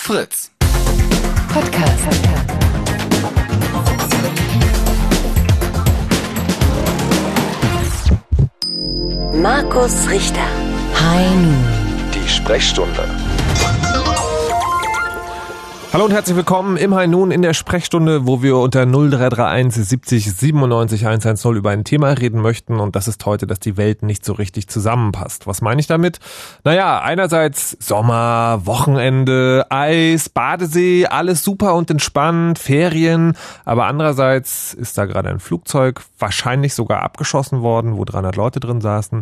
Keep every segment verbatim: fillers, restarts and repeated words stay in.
Fritz. Podcast. Markus Richter. High Noon. Die Sprechstunde. Hallo und herzlich willkommen im High Noon in der Sprechstunde, wo wir unter null drei drei eins siebzig siebenundneunzig hundertzehn über ein Thema reden möchten, und das ist heute, dass die Welt nicht so richtig zusammenpasst. Was meine ich damit? Naja, einerseits Sommer, Wochenende, Eis, Badesee, alles super und entspannt, Ferien, aber andererseits ist da gerade ein Flugzeug, wahrscheinlich sogar abgeschossen worden, wo dreihundert Leute drin saßen.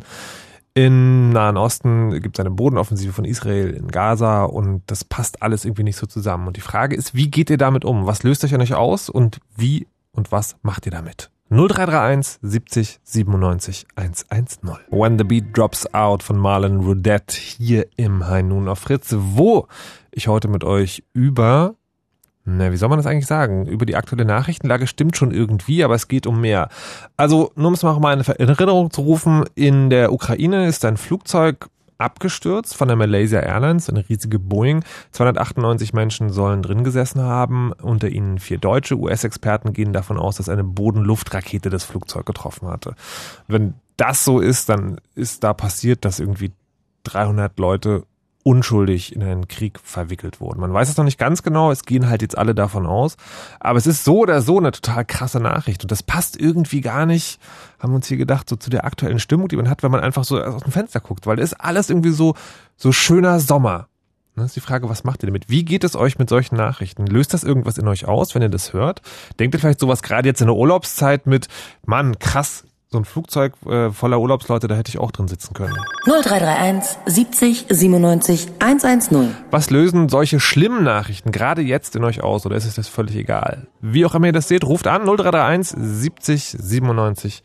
Im Nahen Osten gibt es eine Bodenoffensive von Israel in Gaza und das passt alles irgendwie nicht so zusammen. Und die Frage ist, wie geht ihr damit um? Was löst euch an euch aus und wie und was macht ihr damit? null drei drei eins siebzig siebenundneunzig hundertzehn. When the Beat Drops Out von Marlon Rudette hier im High Noon auf Fritz, wo ich heute mit euch über... Na, wie soll man das eigentlich sagen? Über die aktuelle Nachrichtenlage stimmt schon irgendwie, aber es geht um mehr. Also, nur um es mal in Erinnerung zu rufen, in der Ukraine ist ein Flugzeug abgestürzt von der Malaysia Airlines, eine riesige Boeing. zweihundertachtundneunzig Menschen sollen drin gesessen haben, unter ihnen vier Deutsche. U S-Experten gehen davon aus, dass eine Boden-Luft-Rakete das Flugzeug getroffen hatte. Wenn das so ist, dann ist da passiert, dass irgendwie dreihundert Leute unschuldig in einen Krieg verwickelt wurden. Man weiß es noch nicht ganz genau, es gehen halt jetzt alle davon aus, aber es ist so oder so eine total krasse Nachricht und das passt irgendwie gar nicht, haben wir uns hier gedacht, so zu der aktuellen Stimmung, die man hat, wenn man einfach so aus dem Fenster guckt, weil da ist alles irgendwie so, so schöner Sommer. Das ist die Frage, was macht ihr damit? Wie geht es euch mit solchen Nachrichten? Löst das irgendwas in euch aus, wenn ihr das hört? Denkt ihr vielleicht sowas gerade jetzt in der Urlaubszeit mit, Mann, krass, so ein Flugzeug äh, voller Urlaubsleute, da hätte ich auch drin sitzen können. null drei drei eins siebzig siebenundneunzig hundertzehn. Was lösen solche schlimmen Nachrichten gerade jetzt in euch aus, oder ist es das völlig egal? Wie auch immer ihr das seht, ruft an null drei drei eins siebzig siebenundneunzig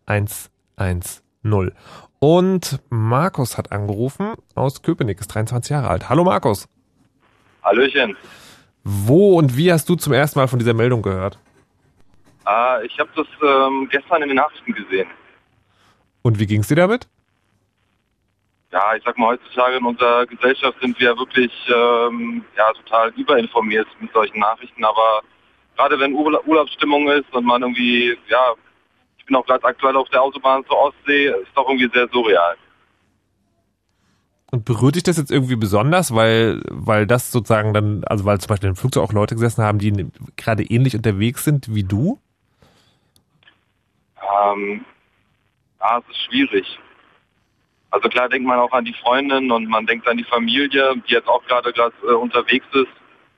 hundertzehn. Und Markus hat angerufen aus Köpenick, ist dreiundzwanzig Jahre alt. Hallo Markus. Hallöchen. Wo und wie hast du zum ersten Mal von dieser Meldung gehört? Ah, ich habe das ähm, gestern in den Nachrichten gesehen. Und wie ging's dir damit? Ja, ich sag mal, heutzutage in unserer Gesellschaft sind wir wirklich ähm, ja, total überinformiert mit solchen Nachrichten. Aber gerade wenn Urla- Urlaubsstimmung ist und man irgendwie, ja, ich bin auch gerade aktuell auf der Autobahn zur Ostsee, ist doch irgendwie sehr surreal. Und berührt dich das jetzt irgendwie besonders, weil weil das sozusagen dann, also weil zum Beispiel im Flugzeug auch Leute gesessen haben, die gerade ähnlich unterwegs sind wie du? Ähm, ja, es ist schwierig. Also klar denkt man auch an die Freundin und man denkt an die Familie, die jetzt auch gerade gerade äh, unterwegs ist.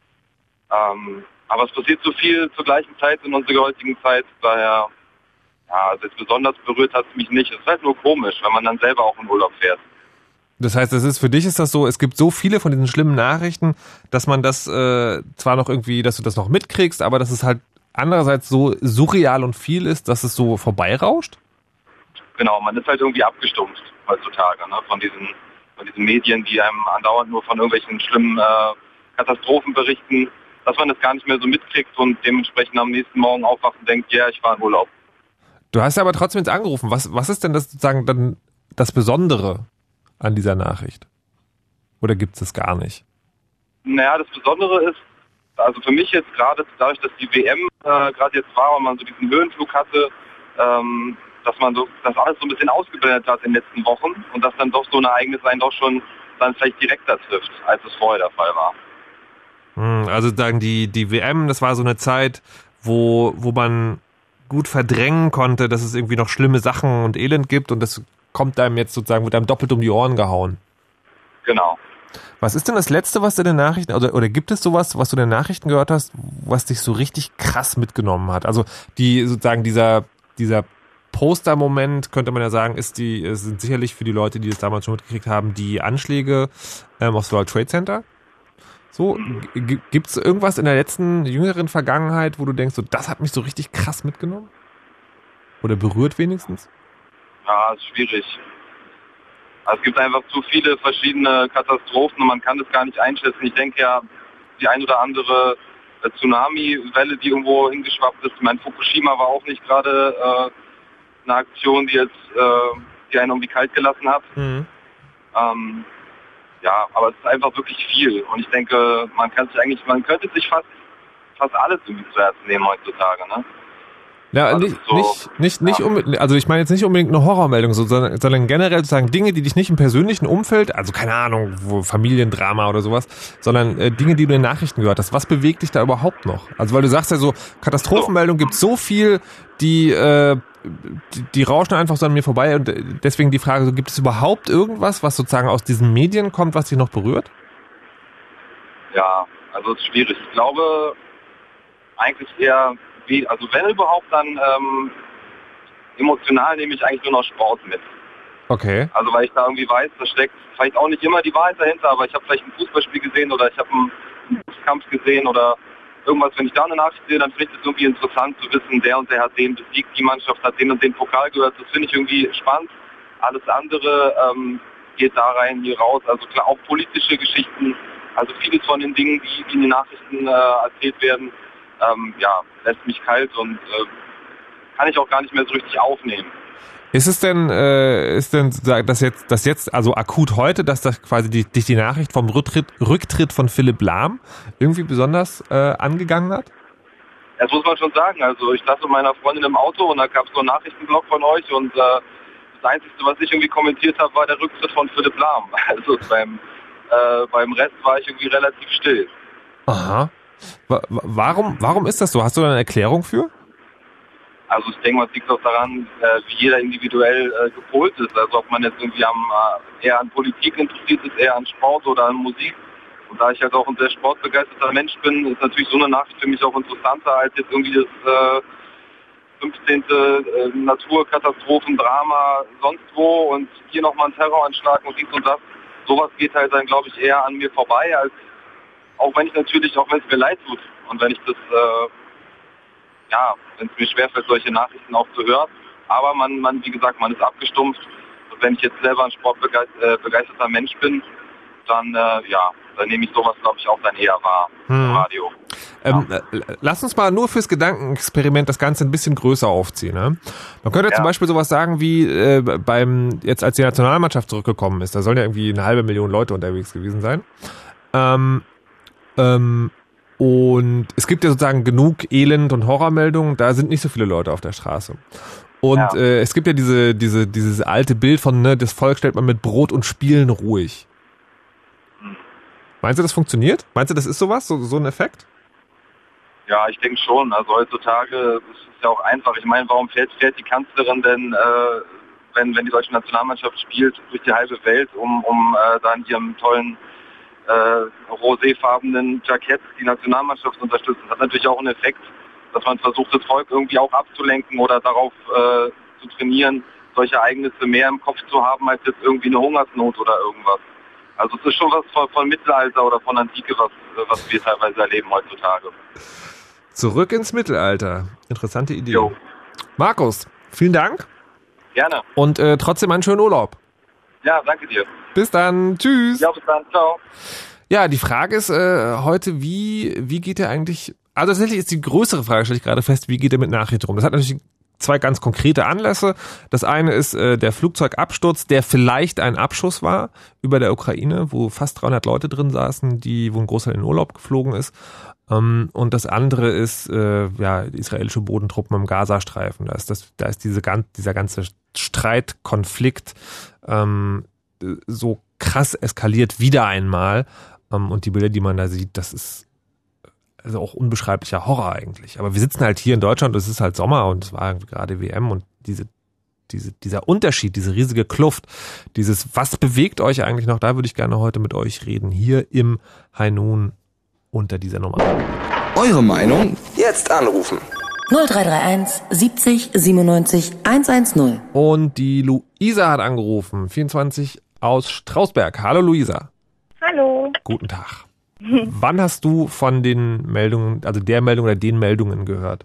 Ähm, aber es passiert so viel zur gleichen Zeit in unserer heutigen Zeit, daher, ja, also jetzt besonders berührt hat es mich nicht. Es ist halt nur komisch, wenn man dann selber auch in Urlaub fährt. Das heißt, es ist für dich ist das so, es gibt so viele von diesen schlimmen Nachrichten, dass man das äh, zwar noch irgendwie, dass du das noch mitkriegst, aber dass es halt andererseits so surreal und viel ist, dass es so vorbeirauscht? Genau, man ist halt irgendwie abgestumpft heutzutage, ne, von diesen, von diesen Medien, die einem andauernd nur von irgendwelchen schlimmen äh, Katastrophen berichten, dass man das gar nicht mehr so mitkriegt und dementsprechend am nächsten Morgen aufwacht und denkt, ja, ich war in Urlaub. Du hast ja aber trotzdem jetzt angerufen. Was, was ist denn das sozusagen dann das Besondere an dieser Nachricht? Oder gibt es das gar nicht? Naja, das Besondere ist, also für mich jetzt gerade dadurch, dass die W M äh, gerade jetzt war und man so diesen Höhenflug hatte, ähm, dass man so das alles so ein bisschen ausgeblendet hat in den letzten Wochen und dass dann doch so ein Ereignis einen doch schon dann vielleicht direkter trifft, als es vorher der Fall war. Also sagen die die W M, das war so eine Zeit, wo wo man gut verdrängen konnte, dass es irgendwie noch schlimme Sachen und Elend gibt und das kommt einem jetzt sozusagen, wird einem doppelt um die Ohren gehauen. Genau. Was ist denn das Letzte, was du in den Nachrichten, oder, oder gibt es sowas, was du in den Nachrichten gehört hast, was dich so richtig krass mitgenommen hat? Also die sozusagen dieser dieser Poster-Moment, könnte man ja sagen, ist die sind sicherlich für die Leute, die das damals schon mitgekriegt haben, die Anschläge ähm, aufs World Trade Center. So, g- gibt's irgendwas in der letzten jüngeren Vergangenheit, wo du denkst, so das hat mich so richtig krass mitgenommen? Oder berührt wenigstens? Ja, ist schwierig. Also es gibt einfach zu viele verschiedene Katastrophen und man kann das gar nicht einschätzen. Ich denke ja, die ein oder andere äh, Tsunami-Welle, die irgendwo hingeschwappt ist. Ich meine, Fukushima war auch nicht gerade äh, eine Aktion, die jetzt äh, die einen irgendwie kalt gelassen hat. Mhm. Ähm, ja, aber es ist einfach wirklich viel. Und ich denke, man kann sich eigentlich, man könnte sich fast fast alles irgendwie zu Herzen nehmen heutzutage, ne? Ja, also nicht, so, nicht, nicht, nicht ja. unbedingt, also ich meine jetzt nicht unbedingt eine Horrormeldung, sondern, sondern generell sozusagen Dinge, die dich nicht im persönlichen Umfeld, also keine Ahnung, wo Familiendrama oder sowas, sondern äh, Dinge, die du in den Nachrichten gehört hast. Was bewegt dich da überhaupt noch? Also weil du sagst ja so, Katastrophenmeldungen gibt so viel, die, äh, die, die rauschen einfach so an mir vorbei und deswegen die Frage, so, gibt es überhaupt irgendwas, was sozusagen aus diesen Medien kommt, was dich noch berührt? Ja, also es ist schwierig. Ich glaube eigentlich eher, wie, also wenn überhaupt, dann ähm, emotional nehme ich eigentlich nur noch Sport mit. Okay. Also weil ich da irgendwie weiß, da steckt vielleicht auch nicht immer die Wahrheit dahinter, aber ich habe vielleicht ein Fußballspiel gesehen oder ich habe einen Boxkampf gesehen oder irgendwas, wenn ich da eine Nachricht sehe, dann finde ich es irgendwie interessant zu wissen, der und der hat den besiegt, die Mannschaft hat den und den Pokal gehört. Das finde ich irgendwie spannend. Alles andere ähm, geht da rein, hier raus. Also klar, auch politische Geschichten, also vieles von den Dingen, die, die in den Nachrichten äh, erzählt werden, ähm, ja, lässt mich kalt und äh, kann ich auch gar nicht mehr so richtig aufnehmen. Ist es denn, äh, ist denn das jetzt, das jetzt, also akut heute, dass das quasi die, dich die Nachricht vom Rücktritt, Rücktritt von Philipp Lahm irgendwie besonders äh, angegangen hat? Das muss man schon sagen. Also ich saß mit meiner Freundin im Auto und da gab es so einen Nachrichtenblock von euch und äh, das Einzige, was ich irgendwie kommentiert habe, war der Rücktritt von Philipp Lahm. Also beim, äh, beim Rest war ich irgendwie relativ still. Aha. Warum, warum ist das so? Hast du da eine Erklärung für? Also ich denke, es liegt auch daran, äh, wie jeder individuell äh, gepolt ist. Also ob man jetzt irgendwie am, äh, eher an Politik interessiert ist, eher an Sport oder an Musik. Und da ich halt auch ein sehr sportbegeisterter Mensch bin, ist natürlich so eine Nachricht für mich auch interessanter als jetzt irgendwie das äh, fünfzehnte Äh, Naturkatastrophendrama sonst wo und hier nochmal ein Terroranschlag und dies und das. Sowas geht halt dann, glaube ich, eher an mir vorbei, als auch wenn ich natürlich, auch wenn es mir leid tut und wenn ich das, äh, ja, wenn es mir schwerfällt, solche Nachrichten auch zu hören. Aber man, man, wie gesagt, man ist abgestumpft. Und wenn ich jetzt selber ein sportbegeisterter Mensch bin, dann, äh, ja, dann nehme ich sowas, glaube ich, auch dann eher wahr im hm. Radio. Ähm, ja. Lass uns mal nur fürs Gedankenexperiment das Ganze ein bisschen größer aufziehen. Ne? Man könnte ja. zum Beispiel sowas sagen wie äh, beim, jetzt als die Nationalmannschaft zurückgekommen ist, da sollen ja irgendwie eine halbe Million Leute unterwegs gewesen sein. Ähm, ähm, und es gibt ja sozusagen genug Elend- und Horrormeldungen, da sind nicht so viele Leute auf der Straße. Und ja. äh, es gibt ja diese, diese, dieses alte Bild von, ne, das Volk stellt man mit Brot und Spielen ruhig. Hm. Meinst du, das funktioniert? Meinst du, das ist sowas, so, so ein Effekt? Ja, ich denke schon. Also heutzutage ist es ja auch einfach. Ich meine, warum fährt, fährt die Kanzlerin denn, äh, wenn, wenn die deutsche Nationalmannschaft spielt, durch die halbe Welt, um, um äh, da in ihrem tollen äh, roséfarbenen Jackett die Nationalmannschaft zu unterstützen? Das hat natürlich auch einen Effekt, dass man versucht, das Volk irgendwie auch abzulenken oder darauf äh, zu trainieren, solche Ereignisse mehr im Kopf zu haben, als jetzt irgendwie eine Hungersnot oder irgendwas. Also es ist schon was von, von Mittelalter oder von Antike, was, was wir teilweise erleben heutzutage. Zurück ins Mittelalter. Interessante Idee. Jo. Markus, vielen Dank. Gerne. Und äh, trotzdem einen schönen Urlaub. Ja, danke dir. Bis dann. Tschüss. Ja, bis dann. Ciao. Ja, die Frage ist äh, heute, wie wie geht er eigentlich... Also tatsächlich ist die größere Frage, stelle ich gerade fest, wie geht er mit Nachrichten rum? Das hat natürlich zwei ganz konkrete Anlässe. Das eine ist äh, der Flugzeugabsturz, der vielleicht ein Abschuss war über der Ukraine, wo fast dreihundert Leute drin saßen, die wo ein Großteil in den Urlaub geflogen ist. Um, und das andere ist äh, ja israelische Bodentruppen im Gazastreifen. Da ist das, da ist diese ganz, dieser ganze Streit, Konflikt ähm, so krass eskaliert wieder einmal. Um, und die Bilder, die man da sieht, das ist also auch unbeschreiblicher Horror eigentlich. Aber wir sitzen halt hier in Deutschland, es ist halt Sommer und es war gerade W M und diese diese dieser Unterschied, diese riesige Kluft, dieses was bewegt euch eigentlich noch? Da würde ich gerne heute mit euch reden hier im High Noon unter dieser Nummer. Eure Meinung? Jetzt anrufen. null drei drei eins siebzig siebenundneunzig hundertzehn. Und die Luisa hat angerufen, vierundzwanzig aus Strausberg. Hallo Luisa. Hallo. Guten Tag. Wann hast du von den Meldungen, also der Meldung oder den Meldungen gehört?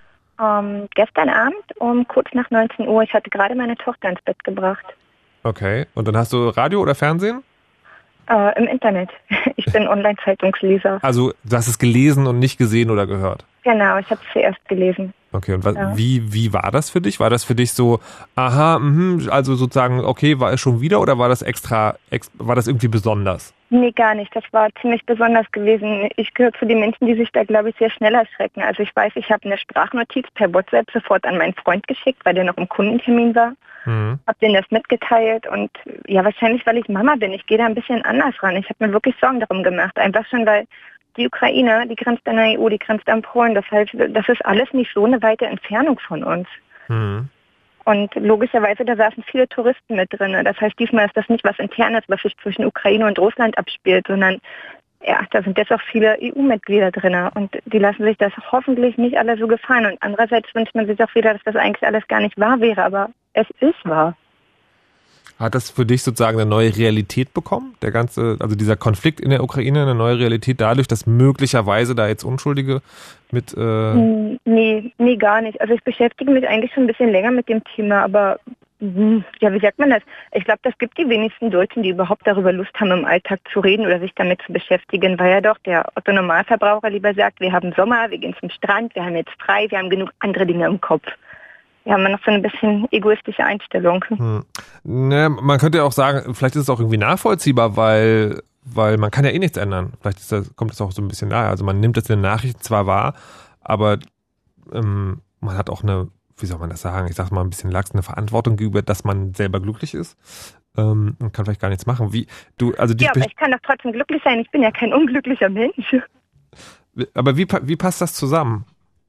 Um, gestern Abend um kurz nach neunzehn Uhr. Ich hatte gerade meine Tochter ins Bett gebracht. Okay. Und dann hast du Radio oder Fernsehen? Uh, Im Internet. Ich bin Online-Zeitungsleser. Also du hast es gelesen und nicht gesehen oder gehört? Genau, ich habe es zuerst gelesen. Okay, und was, Ja. wie, wie war das für dich? War das für dich so, aha, mh, also sozusagen, okay, war es schon wieder oder war das extra, ex, war das irgendwie besonders? Nee, gar nicht. Das war ziemlich besonders gewesen. Ich gehöre zu den Menschen, die sich da, glaube ich, sehr schnell erschrecken. Also ich weiß, ich habe eine Sprachnotiz per WhatsApp sofort an meinen Freund geschickt, weil der noch im Kundentermin war. Mhm. Hab denen das mitgeteilt und ja, wahrscheinlich, weil ich Mama bin. Ich gehe da ein bisschen anders ran. Ich habe mir wirklich Sorgen darum gemacht. Einfach schon, weil die Ukraine, die grenzt an der E U, die grenzt an Polen. Das heißt, das ist alles nicht so eine weite Entfernung von uns. Mhm. Und logischerweise, da saßen viele Touristen mit drin. Das heißt, diesmal ist das nicht was Internes, was sich zwischen Ukraine und Russland abspielt, sondern ja, da sind jetzt auch viele E U-Mitglieder drin. Und die lassen sich das hoffentlich nicht alle so gefallen. Und andererseits wünscht man sich auch wieder, dass das eigentlich alles gar nicht wahr wäre. Aber es ist wahr. Hat das für dich sozusagen eine neue Realität bekommen? Der ganze, also dieser Konflikt in der Ukraine, eine neue Realität dadurch, dass möglicherweise da jetzt Unschuldige mit... Äh Nee, nee, gar nicht. Also ich beschäftige mich eigentlich schon ein bisschen länger mit dem Thema, aber hm, ja, wie sagt man das? Ich glaube, das gibt die wenigsten Deutschen, die überhaupt darüber Lust haben, im Alltag zu reden oder sich damit zu beschäftigen, weil ja doch der Otto-Normalverbraucher lieber sagt, wir haben Sommer, wir gehen zum Strand, wir haben jetzt frei, wir haben genug andere Dinge im Kopf. Wir haben noch so ein bisschen egoistische Einstellung. Hm. Ne, man könnte ja auch sagen, vielleicht ist es auch irgendwie nachvollziehbar, weil, weil man kann ja eh nichts ändern. Vielleicht ist das, kommt das auch so ein bisschen daher. Also man nimmt das in den Nachrichten zwar wahr, aber ähm, man hat auch eine, wie soll man das sagen, ich sag mal ein bisschen lax, eine Verantwortung gegenüber, dass man selber glücklich ist ähm, und kann vielleicht gar nichts machen. Wie du, also die Ja, aber ich kann doch trotzdem glücklich sein. Ich bin ja kein unglücklicher Mensch. Aber wie, wie passt das zusammen?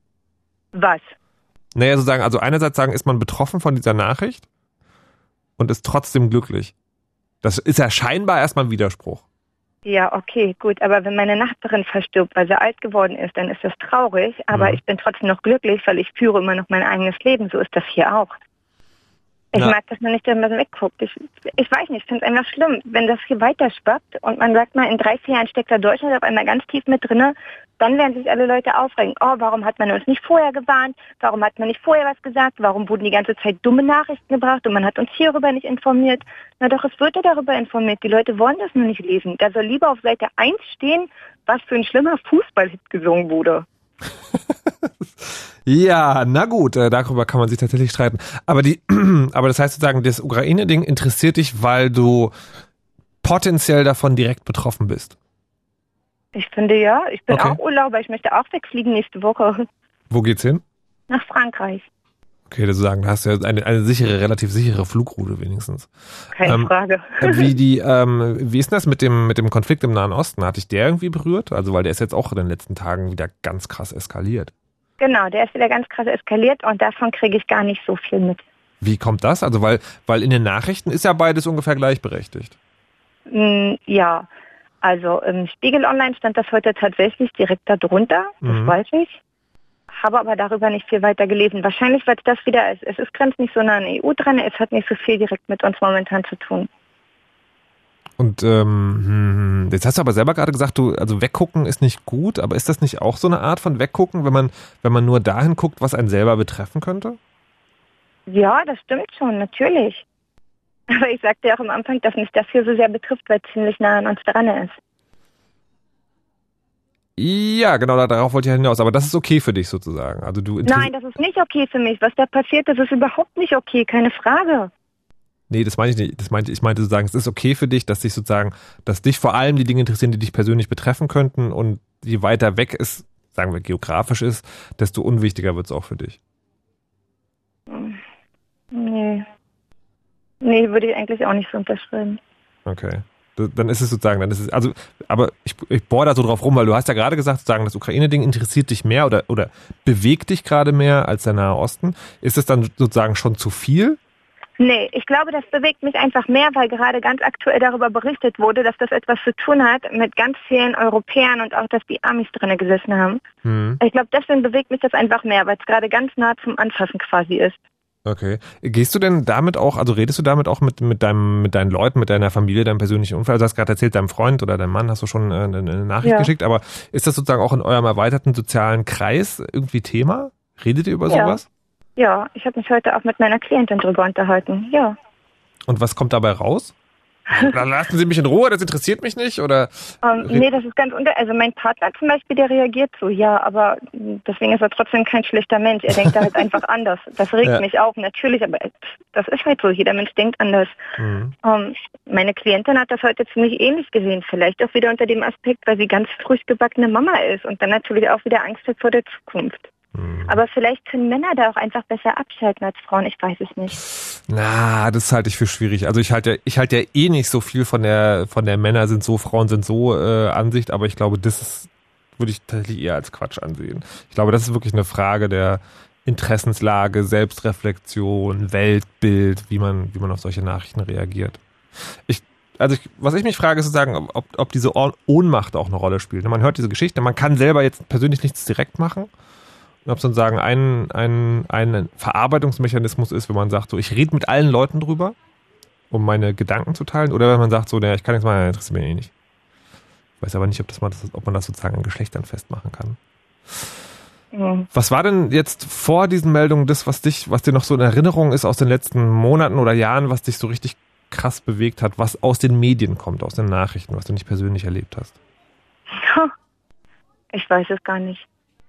Was? Naja, sozusagen, also einerseits sagen, ist man betroffen von dieser Nachricht und ist trotzdem glücklich. Das ist ja scheinbar erstmal ein Widerspruch. Ja, okay, gut. Aber wenn meine Nachbarin verstirbt, weil sie alt geworden ist, dann ist das traurig. Aber Mhm. ich bin trotzdem noch glücklich, weil ich führe immer noch mein eigenes Leben. So ist das hier auch. Ich Ja. mag, dass man nicht, wenn man wegguckt. Ich, ich weiß nicht, ich finde es einfach schlimm, wenn das hier weiter schwappt und man sagt mal, in drei, vier Jahren steckt da Deutschland auf einmal ganz tief mit drinne, dann werden sich alle Leute aufregen. Oh, warum hat man uns nicht vorher gewarnt? Warum hat man nicht vorher was gesagt? Warum wurden die ganze Zeit dumme Nachrichten gebracht und man hat uns hierüber nicht informiert? Na doch, es wird ja darüber informiert. Die Leute wollen das nur nicht lesen. Da soll lieber auf Seite eins stehen, was für ein schlimmer Fußballhit gesungen wurde. Ja, na gut, äh, darüber kann man sich tatsächlich streiten. Aber die, aber das heißt sozusagen, das Ukraine-Ding interessiert dich, weil du potenziell davon direkt betroffen bist. Ich finde ja, ich bin Okay. auch Urlauber. Ich möchte auch wegfliegen nächste Woche Wo geht's hin? nach Frankreich. Okay, das sagen, da hast du ja eine, eine sichere, relativ sichere Flugroute wenigstens. Keine Ähm, Frage. Wie die, ähm, wie ist denn das mit dem, mit dem Konflikt im Nahen Osten? Hat dich der irgendwie berührt? Also, weil der ist jetzt auch in den letzten Tagen wieder ganz krass eskaliert. Genau, der ist wieder ganz krass eskaliert und davon kriege ich gar nicht so viel mit. Wie kommt das? Also, weil, weil in den Nachrichten ist ja beides ungefähr gleichberechtigt. Mm, ja, also im Spiegel Online stand das heute tatsächlich direkt darunter, das Mhm. weiß ich. Habe aber darüber nicht viel weiter gelesen. Wahrscheinlich, weil es das wieder ist. Es ist grenzt nicht so nah an der E U dran, es hat nicht so viel direkt mit uns momentan zu tun. Und ähm, hm, jetzt hast du aber selber gerade gesagt, du, also weggucken ist nicht gut, aber ist das nicht auch so eine Art von weggucken, wenn man, wenn man nur dahin guckt, was einen selber betreffen könnte? Ja, das stimmt schon, natürlich. Aber ich sagte ja auch am Anfang, dass mich das hier so sehr betrifft, weil es ziemlich nah an uns dran ist. Ja, genau, da- darauf wollte ich ja hinaus. Aber das ist okay für dich sozusagen. Also du interess- Nein, das ist nicht okay für mich. Was da passiert, das ist überhaupt nicht okay, keine Frage. Nee, das meine ich nicht. Das meinte, ich meinte sozusagen, es ist okay für dich, dass dich sozusagen, dass dich vor allem die Dinge interessieren, die dich persönlich betreffen könnten, und je weiter weg es, sagen wir, geografisch ist, desto unwichtiger wird es auch für dich. Nee. Nee, würde ich eigentlich auch nicht so unterschreiben. Okay. D- Dann ist es sozusagen, dann ist es, also, aber ich, ich bohre da so drauf rum, weil du hast ja gerade gesagt, sozusagen, das Ukraine-Ding interessiert dich mehr oder, oder bewegt dich gerade mehr als der Nahe Osten. Ist es dann sozusagen schon zu viel? Nee, ich glaube, das bewegt mich einfach mehr, weil gerade ganz aktuell darüber berichtet wurde, dass das etwas zu tun hat mit ganz vielen Europäern und auch, dass die Amis drinnen gesessen haben. Hm. Ich glaube, deswegen bewegt mich das einfach mehr, weil es gerade ganz nah zum Anfassen quasi ist. Okay. Gehst du denn damit auch, also redest du damit auch mit, mit deinem, mit deinen Leuten, mit deiner Familie, deinem persönlichen Umfeld? Also du hast gerade erzählt, deinem Freund oder deinem Mann hast du schon äh, eine, eine Nachricht Ja. geschickt, aber ist das sozusagen auch in eurem erweiterten sozialen Kreis irgendwie Thema? Redet ihr über Ja. sowas? Ja, ich habe mich heute auch mit meiner Klientin drüber unterhalten. Ja. Und was kommt dabei raus? Dann lassen Sie mich in Ruhe, das interessiert mich nicht, oder? Ähm, nee, das ist ganz unter... Also mein Partner zum Beispiel, der reagiert so, ja, aber deswegen ist er trotzdem kein schlechter Mensch. Er denkt da halt einfach anders. Das regt Ja. mich auch, natürlich, aber das ist halt so. Jeder Mensch denkt anders. Mhm. Ähm, meine Klientin hat das heute ziemlich ähnlich gesehen. Vielleicht auch wieder unter dem Aspekt, weil sie ganz frisch gebackene Mama ist und dann natürlich auch wieder Angst hat vor der Zukunft. Mhm. Aber vielleicht können Männer da auch einfach besser abschalten als Frauen. Ich weiß es nicht. Na, das halte ich für schwierig. Also ich halte ja, ich halte ja eh nicht so viel von der von der Männer sind so, Frauen sind so äh, Ansicht, aber ich glaube, das ist, würde ich tatsächlich eher als Quatsch ansehen. Ich glaube, das ist wirklich eine Frage der Interessenslage, Selbstreflexion, Weltbild, wie man wie man auf solche Nachrichten reagiert. Ich Also ich, was ich mich frage, ist sozusagen, ob, ob diese Ohnmacht auch eine Rolle spielt. Man hört diese Geschichte, man kann selber jetzt persönlich nichts direkt machen. Und ob sozusagen ein, ein, ein Verarbeitungsmechanismus ist, wenn man sagt, so ich rede mit allen Leuten drüber, um meine Gedanken zu teilen, oder wenn man sagt, so, naja, ich kann nichts machen, interessiert mich eh nicht. Ich weiß aber nicht, ob, das mal, ob man das sozusagen an Geschlechtern festmachen kann. Mhm. Was war denn jetzt vor diesen Meldungen das, was dich, was dir noch so in Erinnerung ist aus den letzten Monaten oder Jahren, was dich so richtig krass bewegt hat, was aus den Medien kommt, aus den Nachrichten, was du nicht persönlich erlebt hast? Ich weiß es gar nicht.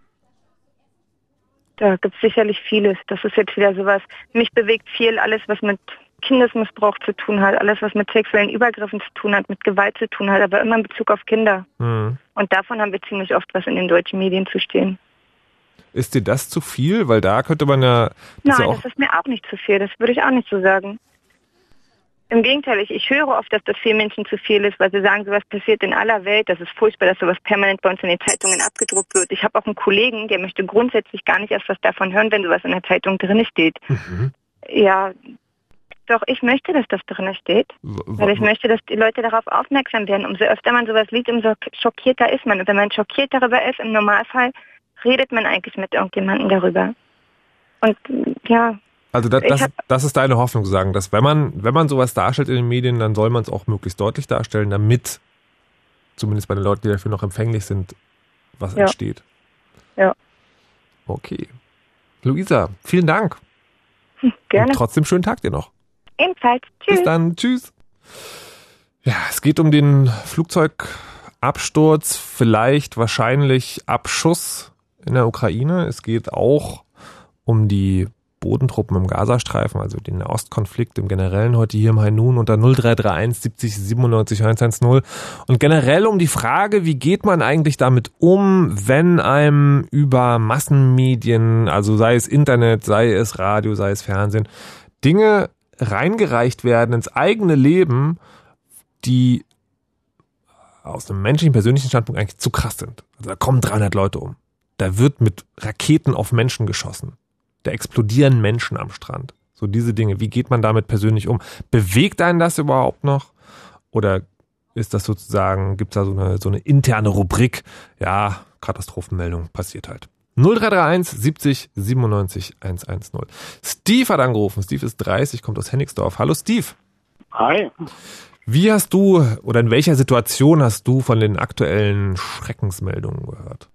Da gibt es sicherlich vieles. Das ist jetzt wieder sowas. Mich bewegt viel alles, was mit Kindesmissbrauch zu tun hat, alles, was mit sexuellen Übergriffen zu tun hat, mit Gewalt zu tun hat, aber immer in Bezug auf Kinder. Mhm. Und davon haben wir ziemlich oft was in den deutschen Medien zu stehen. Ist dir das zu viel? Weil da könnte man ja... Das Nein, ja auch das ist mir auch nicht zu viel. Das würde ich auch nicht so sagen. Im Gegenteil, ich, ich höre oft, dass das vielen Menschen zu viel ist, weil sie sagen, sowas passiert in aller Welt. Das ist furchtbar, dass sowas permanent bei uns in den Zeitungen abgedruckt wird. Ich habe auch einen Kollegen, der möchte grundsätzlich gar nicht erst was davon hören, wenn sowas in der Zeitung drin steht. Mhm. Ja, doch, ich möchte, dass das drin steht. W- Weil ich w- möchte, dass die Leute darauf aufmerksam werden. Umso öfter man sowas liest, umso schockierter ist man. Und wenn man schockiert darüber ist, im Normalfall redet man eigentlich mit irgendjemandem darüber. Und ja... Also das, Ich das, hab- das ist deine Hoffnung, zu sagen, dass wenn man, wenn man sowas darstellt in den Medien, dann soll man es auch möglichst deutlich darstellen, damit zumindest bei den Leuten, die dafür noch empfänglich sind, was Ja. entsteht. Ja. Okay. Luisa, vielen Dank. Gerne. Und trotzdem schönen Tag dir noch. Ebenfalls. Tschüss. Bis dann. Tschüss. Ja, es geht um den Flugzeugabsturz, vielleicht wahrscheinlich Abschuss in der Ukraine. Es geht auch um die Bodentruppen im Gazastreifen, also den Nahostkonflikt im Generellen, heute hier im High Noon unter null drei drei eins siebzig siebenundneunzig hundertzehn. Und generell um die Frage, wie geht man eigentlich damit um, wenn einem über Massenmedien, also sei es Internet, sei es Radio, sei es Fernsehen, Dinge reingereicht werden ins eigene Leben, die aus einem menschlichen, persönlichen Standpunkt eigentlich zu krass sind. Also da kommen dreihundert Leute um. Da wird mit Raketen auf Menschen geschossen. Da explodieren Menschen am Strand. So diese Dinge. Wie geht man damit persönlich um? Bewegt einen das überhaupt noch? Oder ist das sozusagen, gibt es da so eine, so eine interne Rubrik? Ja, Katastrophenmeldung, passiert halt. null drei drei eins siebzig siebenundneunzig hundertzehn. Steve hat angerufen. Steve ist dreißig, kommt aus Hennigsdorf. Hallo Steve. Hi. Wie hast du oder in welcher Situation hast du von den aktuellen Schreckensmeldungen gehört?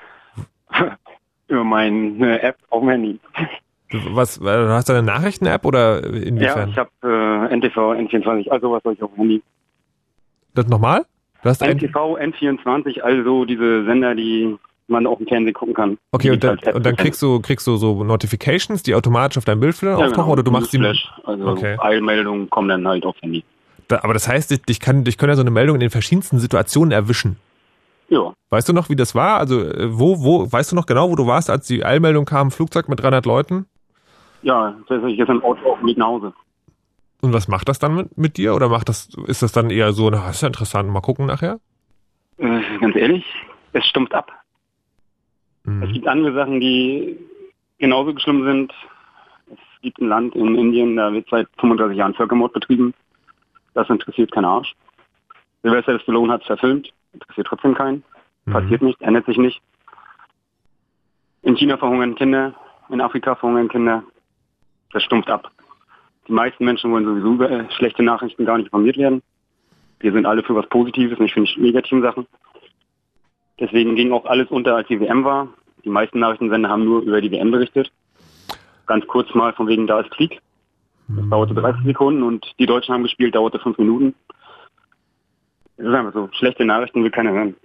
Über meine App auf dem Handy. Was, du hast du eine Nachrichten-App oder inwiefern? Ja, ich habe äh, N T V, N vierundzwanzig, also was soll ich auf dem Handy? Das nochmal? Du hast N ein, T V, N vierundzwanzig, also diese Sender, die man auf dem Fernsehen gucken kann. okay, und dann, Die als App und dann kennen. kriegst du kriegst du so Notifications, die automatisch auf deinem Bildschirm ja, auftauchen, genau, oder du machst die... Newsflash, also Okay. Eilmeldungen kommen dann halt aufs Handy. Da, aber das heißt, dich, dich, kann, dich können ja so eine Meldung in den verschiedensten Situationen erwischen. Ja, Weißt du noch, wie das war? Also äh, wo, wo, weißt du noch genau, wo du warst, als die Eilmeldung kam, Flugzeug mit dreihundert Leuten? ja, tatsächlich jetzt im Auto auf dem Weg nach Hause. Und was macht das dann mit, mit dir? Oder macht das, ist das dann eher so, na, ist ja interessant, mal gucken nachher? Äh, ganz ehrlich, es stumpft ab. Es Mhm. gibt andere Sachen, die genauso schlimm sind. Es gibt ein Land in Indien, da wird seit fünfunddreißig Jahren Völkermord betrieben. Das interessiert keinen Arsch. Sylvester Stallone hat es verfilmt, interessiert trotzdem keinen. Mhm. Passiert nicht, ändert sich nicht. In China verhungern Kinder, in Afrika verhungern Kinder. Das stumpft ab. Die meisten Menschen wollen sowieso über äh, schlechte Nachrichten gar nicht informiert werden. Wir sind alle für was Positives, nicht für die negativen Sachen. Deswegen ging auch alles unter, als die W M war. Die meisten Nachrichtensender haben nur über die W M berichtet. Ganz kurz mal von wegen, da ist Krieg. Das dauerte dreißig Sekunden und die Deutschen haben gespielt, dauerte fünf Minuten. Das ist einfach so. Schlechte Nachrichten will keiner hören.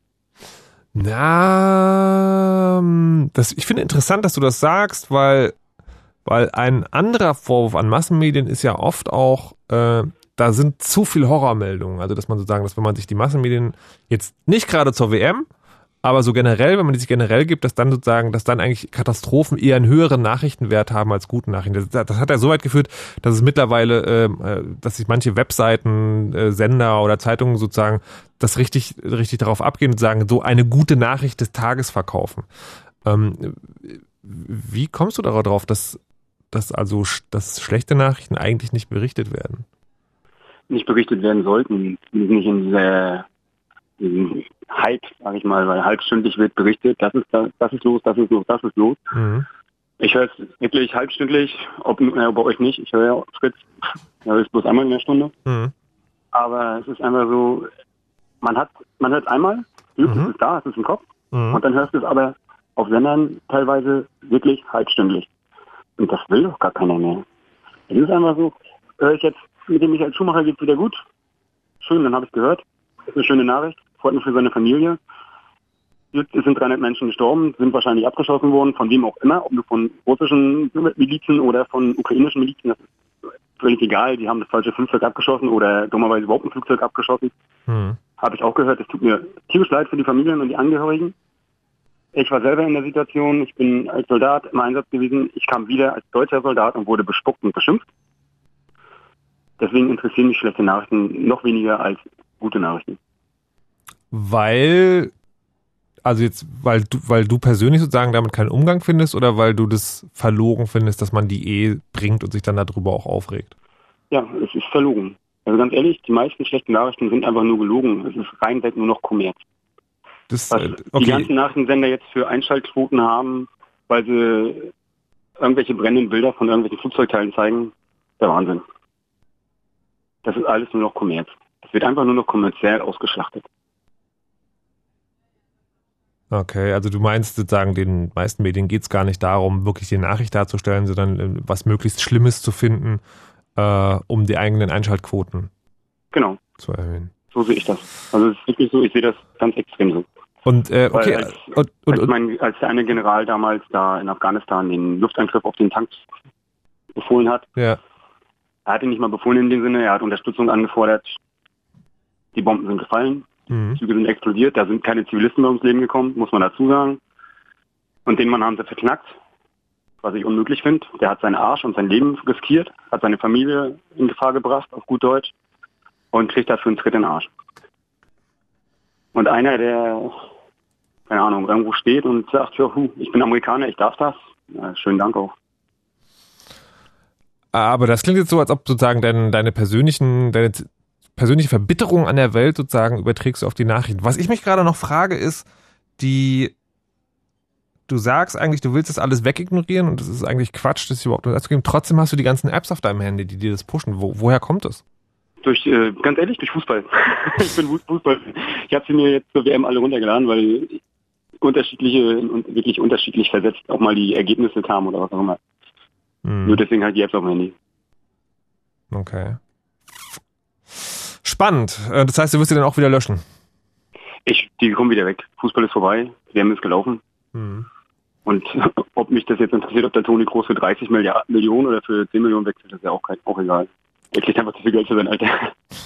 Na, das, ich finde interessant, dass du das sagst, weil, weil ein anderer Vorwurf an Massenmedien ist ja oft auch, äh, da sind zu viel Horrormeldungen. Also, dass man sozusagen, dass wenn man sich die Massenmedien jetzt nicht gerade zur W M, aber so generell, wenn man die sich generell gibt, dass dann sozusagen, dass dann eigentlich Katastrophen eher einen höheren Nachrichtenwert haben als guten Nachrichten. Das, das hat ja so weit geführt, dass es mittlerweile, äh, dass sich manche Webseiten, äh, Sender oder Zeitungen sozusagen das richtig, richtig darauf abgehen und sagen, so eine gute Nachricht des Tages verkaufen. Ähm, wie kommst du darauf, dass, dass also, dass schlechte Nachrichten eigentlich nicht berichtet werden? Nicht berichtet werden sollten, die sind nicht in dieser Hype, sage ich mal, weil halbstündlich wird berichtet, das ist das, das ist los, das ist los, das ist los. Mhm. Ich höre es wirklich halbstündlich, ob äh, bei euch nicht, ich höre ja Fritz, ich höre es bloß einmal in der Stunde. Mhm. Aber es ist einfach so, man hat, man hört es einmal, mhm. es ist da, es ist im Kopf, mhm. und dann hörst du es aber auf Sendern teilweise wirklich halbstündlich. Und das will doch gar keiner mehr. Es ist einfach so, höre ich jetzt, mit dem Michael Schumacher geht's wieder gut. Schön, dann habe ich gehört. Das ist eine schöne Nachricht. Freut mich für seine Familie. Es sind dreihundert Menschen gestorben, sind wahrscheinlich abgeschossen worden, von wem auch immer, ob nur von russischen Milizen oder von ukrainischen Milizen, das ist völlig egal. Die haben das falsche Flugzeug abgeschossen oder dummerweise überhaupt ein Flugzeug abgeschossen. Hm. Habe ich auch gehört. Es tut mir tierisch leid für die Familien und die Angehörigen. Ich war selber in der Situation, ich bin als Soldat im Einsatz gewesen. Ich kam wieder als deutscher Soldat und wurde bespuckt und beschimpft. Deswegen interessieren mich schlechte Nachrichten noch weniger als gute Nachrichten. Weil, also jetzt, weil du, weil du persönlich sozusagen damit keinen Umgang findest oder weil du das verlogen findest, dass man die eh bringt und sich dann darüber auch aufregt? Ja, es ist verlogen. Also ganz ehrlich, die meisten schlechten Nachrichten sind einfach nur gelogen. Es ist reinweg nur noch Kommerz. Das, Was okay. die ganzen Nachrichtensender jetzt für Einschaltquoten haben, weil sie irgendwelche brennenden Bilder von irgendwelchen Flugzeugteilen zeigen, der Wahnsinn. Das ist alles nur noch Kommerz. Es wird einfach nur noch kommerziell ausgeschlachtet. Okay, also du meinst sozusagen, den meisten Medien geht es gar nicht darum, wirklich die Nachricht darzustellen, sondern was möglichst Schlimmes zu finden, äh, um die eigenen Einschaltquoten genau. zu erhöhen. So sehe ich das. Also es ist wirklich so, ich sehe das ganz extrem so. Und äh, okay, als, und, und, als, mein, als der eine General damals da in Afghanistan den Luftangriff auf den Tank befohlen hat, ja. Er hat ihn nicht mal befohlen in dem Sinne, er hat Unterstützung angefordert. Die Bomben sind gefallen, mhm. Züge sind explodiert, da sind keine Zivilisten mehr ums Leben gekommen, muss man dazu sagen. Und den Mann haben sie verknackt, was ich unmöglich finde. Der hat seinen Arsch und sein Leben riskiert, hat seine Familie in Gefahr gebracht, auf gut Deutsch, und kriegt dafür einen Tritt in den Arsch. Und einer, der, keine Ahnung, irgendwo steht und sagt, ja, hu, ich bin Amerikaner, ich darf das, ja, schönen Dank auch. Aber das klingt jetzt so, als ob sozusagen dein, deine persönlichen, deine persönliche Verbitterung an der Welt sozusagen überträgst du auf die Nachrichten. Was ich mich gerade noch frage ist, die, du sagst eigentlich, du willst das alles wegignorieren und das ist eigentlich Quatsch, das überhaupt nicht anzugeben. Trotzdem hast du die ganzen Apps auf deinem Handy, die dir das pushen. Wo, woher kommt das? Durch, äh, ganz ehrlich, durch Fußball. Ich bin Fußball. Ich habe sie mir jetzt zur W M alle runtergeladen, weil unterschiedliche und wirklich unterschiedlich versetzt auch mal die Ergebnisse kamen oder was auch immer. Hm. Nur deswegen halt die Apps auf dem Handy. Okay. Spannend. Das heißt, du wirst sie dann auch wieder löschen? Ich, die kommen wieder weg. Fußball ist vorbei. W M ist gelaufen. Hm. Und ob mich das jetzt interessiert, ob der Toni Kroos für dreißig Millionen oder für zehn Millionen wechselt, ist ja auch, kein, auch egal. Er kriegt einfach zu viel Geld für sein Alter.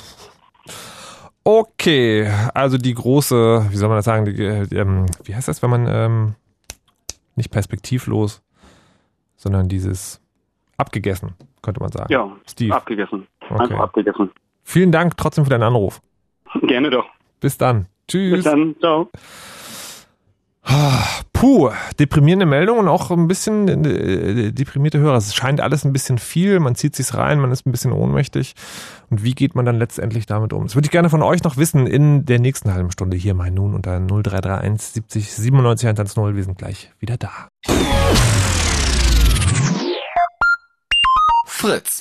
Okay, also die große, wie soll man das sagen, die, ähm, wie heißt das, wenn man ähm, nicht perspektivlos, sondern dieses abgegessen, könnte man sagen. Ja, Steve. Abgegessen. Okay. Einfach abgegessen. Vielen Dank trotzdem für deinen Anruf. Gerne doch. Bis dann. Tschüss. Bis dann. Ciao. Puh, deprimierende Meldung und auch ein bisschen äh, deprimierte Hörer. Es scheint alles ein bisschen viel, man zieht sich's rein, man ist ein bisschen ohnmächtig. Und wie geht man dann letztendlich damit um? Das würde ich gerne von euch noch wissen in der nächsten halben Stunde hier mal nun unter null drei drei eins siebzig siebenundneunzig hundertzehn. Wir sind gleich wieder da. Fritz.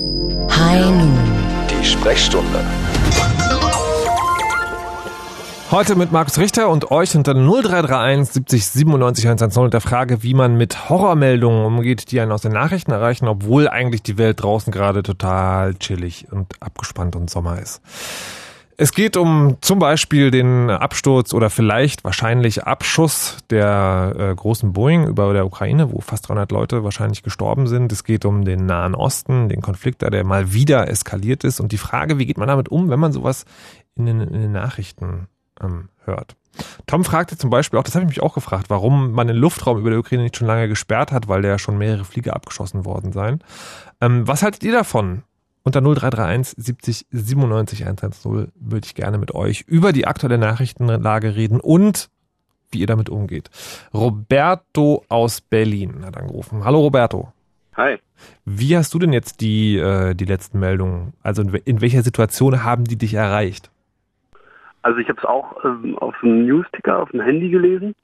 High Noon. Die Sprechstunde. Heute mit Markus Richter und euch unter null drei drei eins siebzig siebenundneunzig hundertzehn und der Frage, wie man mit Horrormeldungen umgeht, die einen aus den Nachrichten erreichen, obwohl eigentlich die Welt draußen gerade total chillig und abgespannt und Sommer ist. Es geht um zum Beispiel den Absturz oder vielleicht wahrscheinlich Abschuss der äh, großen Boeing über der Ukraine, wo fast dreihundert Leute wahrscheinlich gestorben sind. Es geht um den Nahen Osten, den Konflikt, der mal wieder eskaliert ist. Und die Frage, wie geht man damit um, wenn man sowas in den, in den Nachrichten ähm, hört. Tom fragte zum Beispiel auch, das habe ich mich auch gefragt, warum man den Luftraum über der Ukraine nicht schon lange gesperrt hat, weil da schon mehrere Flieger abgeschossen worden seien. Ähm, was haltet ihr davon? Unter null drei drei eins siebzig siebenundneunzig hundertzehn würde ich gerne mit euch über die aktuelle Nachrichtenlage reden und wie ihr damit umgeht. Roberto aus Berlin hat angerufen. Hallo Roberto. Hi. Wie hast du denn jetzt die, äh, die letzten Meldungen, also in, in welcher Situation haben die dich erreicht? Also ich habe es auch ähm, auf einem Newsticker auf dem Handy gelesen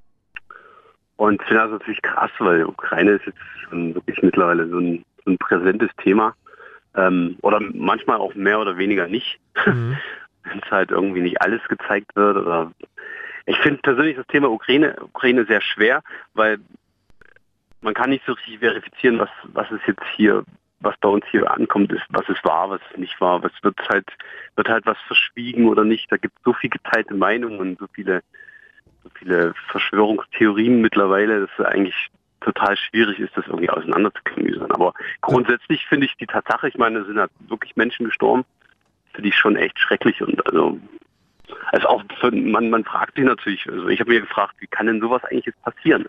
und finde das natürlich krass, weil Ukraine ist jetzt schon wirklich mittlerweile so ein, so ein präsentes Thema. Ähm, oder manchmal auch mehr oder weniger nicht, mhm. wenn es halt irgendwie nicht alles gezeigt wird. Oder ich finde persönlich das Thema Ukraine, Ukraine sehr schwer, weil man kann nicht so richtig verifizieren, was was es jetzt hier, was bei uns hier ankommt, ist, was es war, was es nicht war, was wird halt wird halt was verschwiegen oder nicht. Da gibt es so viel geteilte Meinungen und so viele so viele Verschwörungstheorien mittlerweile, dass es eigentlich total schwierig ist, das irgendwie auseinanderzuklamüsern. Aber grundsätzlich finde ich die Tatsache, ich meine, es sind halt wirklich Menschen gestorben, finde ich schon echt schrecklich und also, also auch für, man, man fragt sich natürlich, also ich habe mir gefragt, wie kann denn sowas eigentlich jetzt passieren?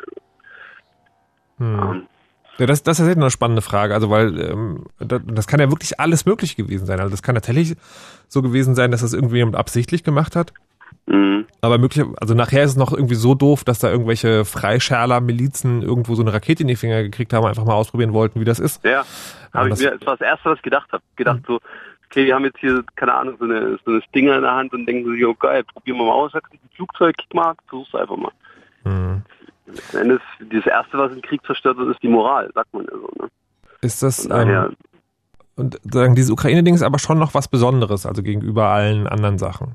Hm. Um, ja, das, das ist jetzt eine spannende Frage, also weil ähm, das, das kann ja wirklich alles möglich gewesen sein. Also das kann tatsächlich so gewesen sein, dass das irgendwie jemand absichtlich gemacht hat. Mhm. Aber möglich, also nachher ist es noch irgendwie so doof, dass da irgendwelche Freischärler-Milizen irgendwo so eine Rakete in die Finger gekriegt haben, einfach mal ausprobieren wollten, wie das ist. Ja, habe ich mir, das war das Erste, was ich gedacht habe. Gedacht mhm. so, okay, wir haben jetzt hier, keine Ahnung, so eine, so eine Stinger in der Hand und denken so, oh geil, probieren wir mal aus, da kriegt ein Flugzeug, kick mal, versuch's einfach mal. Mhm. Letzten Endes, das Erste, was den Krieg zerstört wird, ist die Moral, sagt man ja so, ne? Ist das, ähm, und sagen, dieses Ukraine-Ding ist aber schon noch was Besonderes, also gegenüber allen anderen Sachen.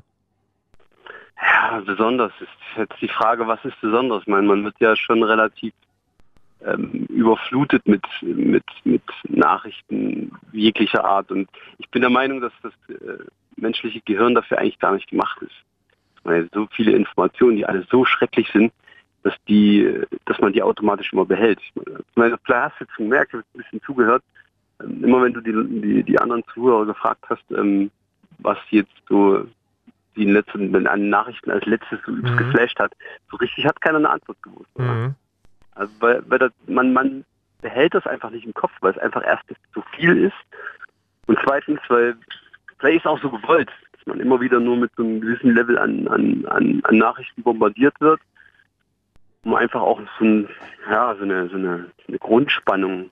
Ja, besonders ist jetzt die Frage, was ist besonders? Ich meine, man wird ja schon relativ ähm, überflutet mit, mit, mit Nachrichten jeglicher Art und ich bin der Meinung, dass das äh, menschliche Gehirn dafür eigentlich gar nicht gemacht ist. Weil so viele Informationen, die alle so schrecklich sind, dass die, dass man die automatisch immer behält. Ich meine, vielleicht hast du jetzt gemerkt, ich habe ein bisschen zugehört, ähm, immer wenn du die, die, die anderen Zuhörer gefragt hast, ähm, was jetzt so die in letzten, wenn an Nachrichten als letztes so übelst mhm. geflasht hat, so richtig hat keiner eine Antwort gewusst. Mhm. Also weil, weil das, man, man behält das einfach nicht im Kopf, weil es einfach erstens zu viel ist und zweitens, weil vielleicht ist es auch so gewollt, dass man immer wieder nur mit so einem gewissen Level an, an, an, an Nachrichten bombardiert wird, um einfach auch so, ein, ja, so, eine, so, eine, so eine Grundspannung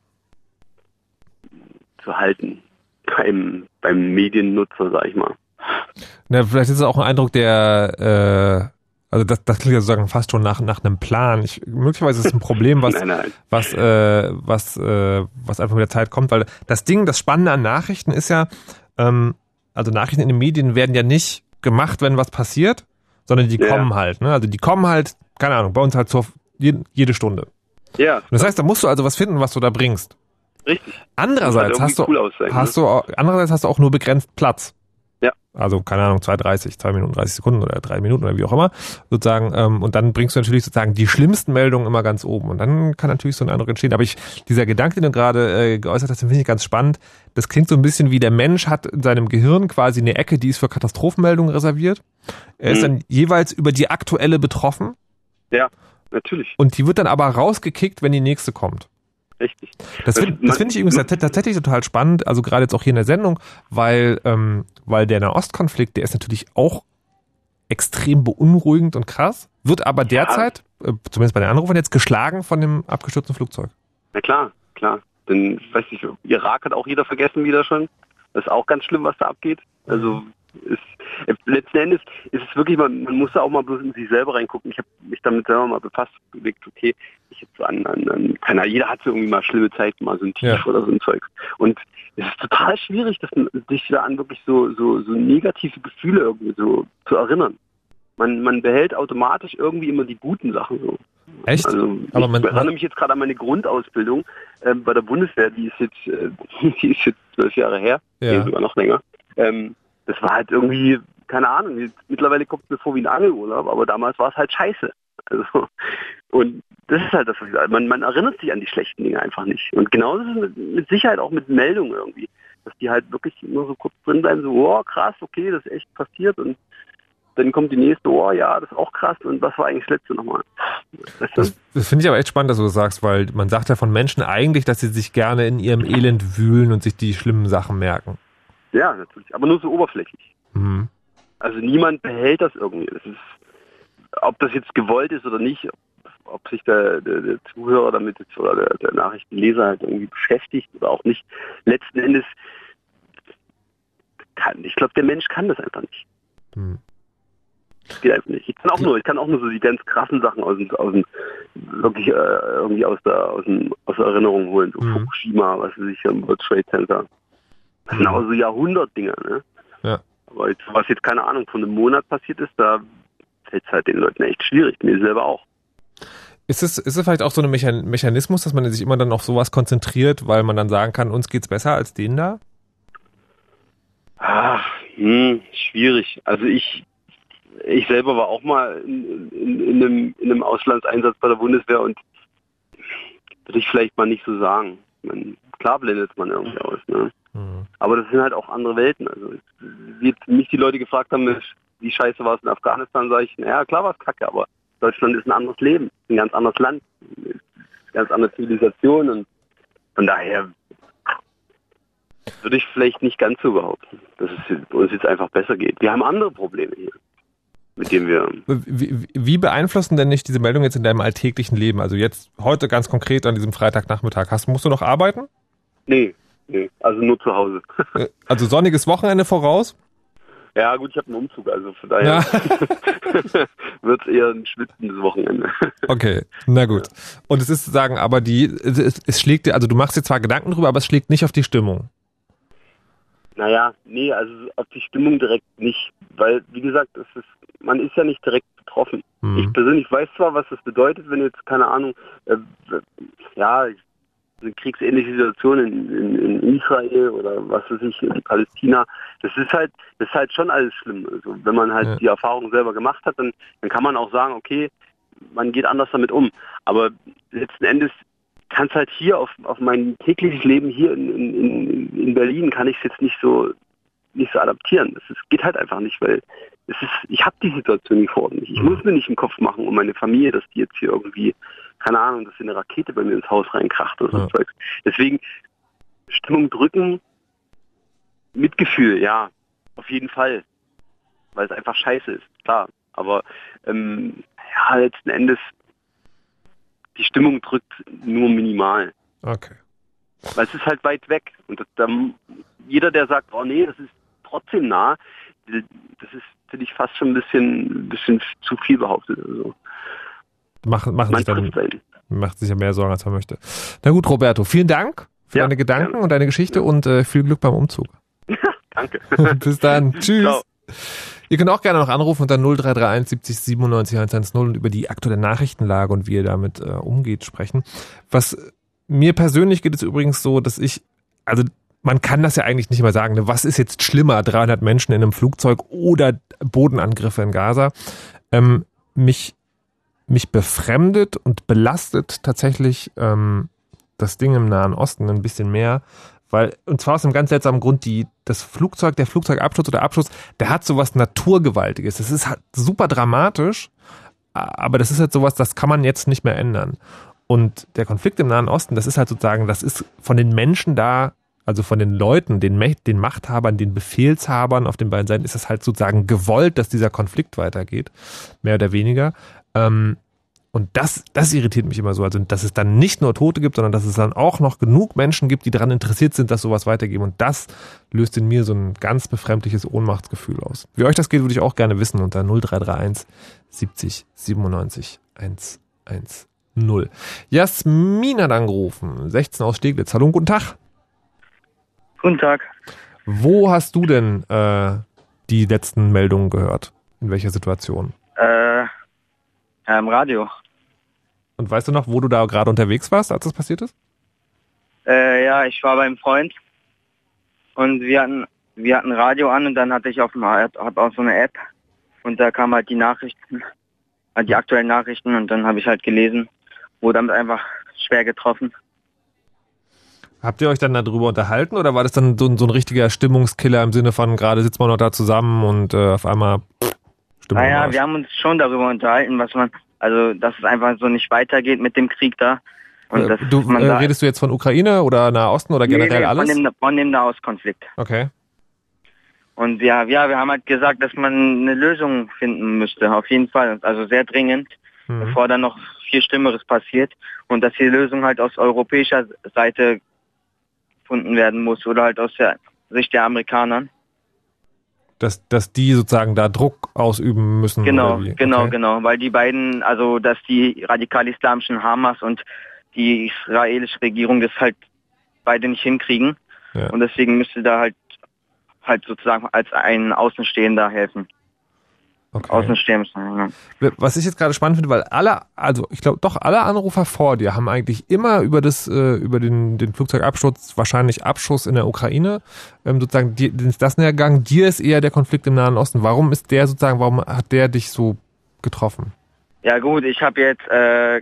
zu halten beim, beim Mediennutzer, sag ich mal. Na, vielleicht ist es auch ein Eindruck, der, äh, also das, das klingt ja sozusagen fast schon nach, nach einem Plan. Ich, möglicherweise ist es ein Problem, was, nein, nein. was, äh, was, äh, was einfach mit der Zeit kommt, weil das Ding, das Spannende an Nachrichten ist ja, ähm, also Nachrichten in den Medien werden ja nicht gemacht, wenn was passiert, sondern die ja. kommen halt, ne? Also die kommen halt, keine Ahnung, bei uns halt zur, jede Stunde. Ja. Und das heißt, da musst du also was finden, was du da bringst. Richtig. Andererseits hast du, cool sein, hast ne? du, andererseits hast du auch nur begrenzt Platz. Ja. Also, keine Ahnung, zwei dreißig, zwei Minuten dreißig Sekunden oder drei Minuten oder wie auch immer, sozusagen, ähm, und dann bringst du natürlich sozusagen die schlimmsten Meldungen immer ganz oben und dann kann natürlich so ein Eindruck entstehen, aber ich, dieser Gedanke, den du gerade äh, geäußert hast, den finde ich ganz spannend, das klingt so ein bisschen wie der Mensch hat in seinem Gehirn quasi eine Ecke, die ist für Katastrophenmeldungen reserviert, er mhm. ist dann jeweils über die aktuelle betroffen. Ja, natürlich. Und die wird dann aber rausgekickt, wenn die nächste kommt. Richtig. Das finde find ich übrigens tatsächlich total spannend, also gerade jetzt auch hier in der Sendung, weil, ähm, weil der Nahostkonflikt, der ist natürlich auch extrem beunruhigend und krass, wird aber derzeit, ja. äh, zumindest bei den Anrufern jetzt, geschlagen von dem abgestürzten Flugzeug. Na klar, klar. Denn, weiß ich, Irak hat auch jeder vergessen wieder schon. Das ist auch ganz schlimm, was da abgeht. Also, ist, äh, letzten Endes ist es wirklich, man, man muss da auch mal bloß in sich selber reingucken. Ich habe mich damit selber mal befasst, überlegt, okay, ich jetzt so an, an, an keiner, jeder hat so irgendwie mal schlimme Zeiten, mal so ein Tief ja. oder so ein Zeug. Und es ist total schwierig, dass man sich da an wirklich so, so, so negative Gefühle irgendwie so zu erinnern. Man, man behält automatisch irgendwie immer die guten Sachen so. Echt? Also Aber ich man, erinnere mich jetzt gerade an meine Grundausbildung äh, bei der Bundeswehr, die ist jetzt äh, die ist jetzt zwölf Jahre her, Ja. nee, sogar noch länger. Ähm, das war halt irgendwie, keine Ahnung, jetzt, mittlerweile kommt es mir vor wie ein Angelurlaub, aber damals war es halt scheiße. Also, und das ist halt das, was ich sage. Man, man erinnert sich an die schlechten Dinge einfach nicht. Und genauso ist es mit, mit Sicherheit auch mit Meldungen irgendwie, dass die halt wirklich nur so kurz drin bleiben, so, oh krass, okay, das ist echt passiert, und dann kommt die nächste, oh ja, das ist auch krass, und was war eigentlich das letzte nochmal? Weißt du? das, das finde ich aber echt spannend, dass du das sagst, weil man sagt ja von Menschen eigentlich, dass sie sich gerne in ihrem Elend wühlen und sich die schlimmen Sachen merken. Ja, natürlich, aber nur so oberflächlich. Mhm. Also niemand behält das irgendwie. Das ist, ob das jetzt gewollt ist oder nicht, ob sich der, der, der Zuhörer damit jetzt oder der, der Nachrichtenleser halt irgendwie beschäftigt oder auch nicht. Letzten Endes kann, ich glaube, der Mensch kann das einfach nicht. Mhm. Das geht einfach nicht. Ich kann auch nur, ich kann auch nur so die ganz krassen Sachen aus dem, aus dem wirklich äh, irgendwie aus der, aus dem, aus der Erinnerung holen. So Mhm. Fukushima, was weiß ich, im World Trade Center. Das sind auch so Jahrhundertdinger, ne? Ja. Aber jetzt, was jetzt, keine Ahnung, vor einem Monat passiert ist, da fällt es halt den Leuten echt schwierig, mir selber auch. Ist es, ist es vielleicht auch so ein Mechan- Mechanismus, dass man sich immer dann auf sowas konzentriert, weil man dann sagen kann, uns geht's besser als denen da? Ach, hm, schwierig. Also ich, ich selber war auch mal in, in, in, einem, in einem Auslandseinsatz bei der Bundeswehr, und würde ich vielleicht mal nicht so sagen. Man, klar blendet man irgendwie aus, ne? Mhm. Aber das sind halt auch andere Welten. Also wie jetzt mich die Leute gefragt haben, wie scheiße war es in Afghanistan, sage ich, naja, klar war es kacke, aber Deutschland ist ein anderes Leben, ein ganz anderes Land, eine ganz andere Zivilisation, und von daher würde ich vielleicht nicht ganz so behaupten, dass es uns jetzt einfach besser geht. Wir haben andere Probleme hier, mit denen wir... Wie, wie beeinflussen denn nicht diese Meldungen jetzt in deinem alltäglichen Leben? Also jetzt heute ganz konkret an diesem Freitagnachmittag, hast, musst du noch arbeiten? Nee, nee, also nur zu Hause. Also sonniges Wochenende voraus? Ja gut, ich habe einen Umzug, also von daher ja. wird es eher ein schwitzendes Wochenende. Okay, na gut. Und es ist sozusagen, aber die, es, es schlägt dir, also du machst dir zwar Gedanken drüber, aber es schlägt nicht auf die Stimmung. Naja, nee, also auf die Stimmung direkt nicht, weil, wie gesagt, es ist, man ist ja nicht direkt betroffen. Hm. Ich persönlich weiß zwar, was das bedeutet, wenn jetzt, keine Ahnung, äh, ja, eine kriegsähnliche Situation in, in, in Israel oder was weiß ich, in Palästina, das ist halt, das ist halt schon alles schlimm. Also wenn man halt ja. die Erfahrung selber gemacht hat, dann, dann kann man auch sagen, okay, man geht anders damit um. Aber letzten Endes kann es halt hier auf, auf mein tägliches Leben hier in, in, in Berlin, kann ich es jetzt nicht so nicht so adaptieren. Es geht halt einfach nicht, weil es ist, ich habe die Situation nicht vor nicht. Ich mhm. muss mir nicht im Kopf machen um meine Familie, dass die jetzt hier irgendwie, keine Ahnung, dass hier eine Rakete bei mir ins Haus reinkracht oder ja. so. Deswegen Stimmung drücken, Mitgefühl, ja, auf jeden Fall, weil es einfach scheiße ist, klar. Aber ähm, ja, letzten Endes die Stimmung drückt nur minimal. Okay. Weil es ist halt weit weg. Und das, dann, jeder, der sagt, oh nee, das ist trotzdem nah, das ist, finde ich, fast schon ein bisschen, ein bisschen zu viel behauptet. Also. Mach, machen sich dann, macht sich ja mehr Sorgen, als man möchte. Na gut, Roberto, vielen Dank für ja, deine Gedanken gerne. und deine Geschichte ja. und äh, viel Glück beim Umzug. Danke. Bis dann. Tschüss. Ciao. Ihr könnt auch gerne noch anrufen unter null drei drei eins siebzig siebenundneunzig hundertzehn und über die aktuelle Nachrichtenlage und wie ihr damit äh, umgeht sprechen. Was mir persönlich geht es übrigens so, dass ich, also man kann das ja eigentlich nicht mehr sagen, ne? Was ist jetzt schlimmer, dreihundert Menschen in einem Flugzeug oder Bodenangriffe in Gaza? Ähm, mich, mich befremdet und belastet tatsächlich ähm, das Ding im Nahen Osten ein bisschen mehr, weil, und zwar aus einem ganz seltsamen Grund, die, das Flugzeug, der Flugzeugabsturz oder Abschuss, der hat sowas Naturgewaltiges. Das ist halt super dramatisch, aber das ist halt sowas, das kann man jetzt nicht mehr ändern. Und der Konflikt im Nahen Osten, das ist halt sozusagen, das ist von den Menschen da, also von den Leuten, den, den Machthabern, den Befehlshabern auf den beiden Seiten, ist es halt sozusagen gewollt, dass dieser Konflikt weitergeht, mehr oder weniger. Ähm, Und das, das irritiert mich immer so, also dass es dann nicht nur Tote gibt, sondern dass es dann auch noch genug Menschen gibt, die daran interessiert sind, dass sowas weitergeben. Und das löst in mir so ein ganz befremdliches Ohnmachtsgefühl aus. Wie euch das geht, würde ich auch gerne wissen unter null drei drei eins siebzig siebenundneunzig hundertzehn. Jasmin hat angerufen, sechzehn aus Steglitz. Hallo und guten Tag. Guten Tag. Wo hast du denn äh, die letzten Meldungen gehört? In welcher Situation? Äh, ja, im Radio. Und weißt du noch, wo du da gerade unterwegs warst, als das passiert ist? Äh, ja, ich war beim Freund und wir hatten wir hatten Radio an und dann hatte ich auf dem hab auch so eine App und da kamen halt die Nachrichten, halt die aktuellen Nachrichten und dann habe ich halt gelesen, wurde damit einfach schwer getroffen. Habt ihr euch dann darüber unterhalten oder war das dann so, so ein richtiger Stimmungskiller im Sinne von, gerade sitzt man noch da zusammen und äh, auf einmal pff, Stimmung Naja, raus? wir haben uns schon darüber unterhalten, was man, also dass es einfach so nicht weitergeht mit dem Krieg da. Und Äh, dass du, man äh, da, redest du jetzt von Ukraine oder Nahosten oder generell nee, nee, alles? Von dem, von dem Nahostkonflikt. Okay. Und ja, ja, wir haben halt gesagt, dass man eine Lösung finden müsste, auf jeden Fall. Also sehr dringend, Mhm. bevor dann noch viel Schlimmeres passiert. Und dass die Lösung halt aus europäischer Seite gefunden werden muss oder halt aus der Sicht der Amerikaner. Dass, dass die sozusagen da Druck ausüben müssen? Genau, oder wie? genau, Okay. genau. Weil die beiden, also dass die radikal-islamischen Hamas und die israelische Regierung das halt beide nicht hinkriegen. Ja. Und deswegen müsste da halt halt sozusagen als ein Außenstehender helfen. Okay. Außenstehender, ja. Was ich jetzt gerade spannend finde, weil alle, also ich glaube doch alle Anrufer vor dir haben eigentlich immer über das, äh, über den, den Flugzeugabsturz, wahrscheinlich Abschuss in der Ukraine, ähm, sozusagen, dir ist das näher gegangen, dir ist eher der Konflikt im Nahen Osten. Warum ist der sozusagen, warum hat der dich so getroffen? Ja gut, ich habe jetzt äh,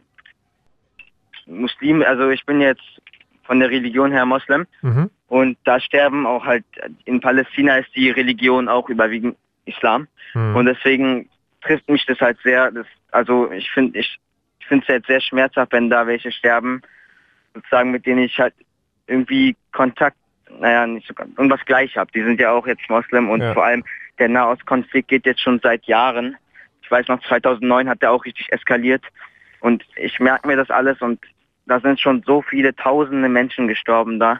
Muslim, also ich bin jetzt von der Religion her Moslem Mhm. und da sterben auch halt, in Palästina ist die Religion auch überwiegend Islam Mhm. und deswegen trifft mich das halt sehr, das, also ich finde ich, ich finde es jetzt sehr schmerzhaft, wenn da welche sterben, sozusagen mit denen ich halt irgendwie Kontakt, naja, nicht so, irgendwas gleich habe. Die sind ja auch jetzt Moslem und Ja. vor allem der Nahostkonflikt geht jetzt schon seit Jahren. Ich weiß noch, zweitausendneun hat der auch richtig eskaliert und ich merke mir das alles und da sind schon so viele tausende Menschen gestorben da.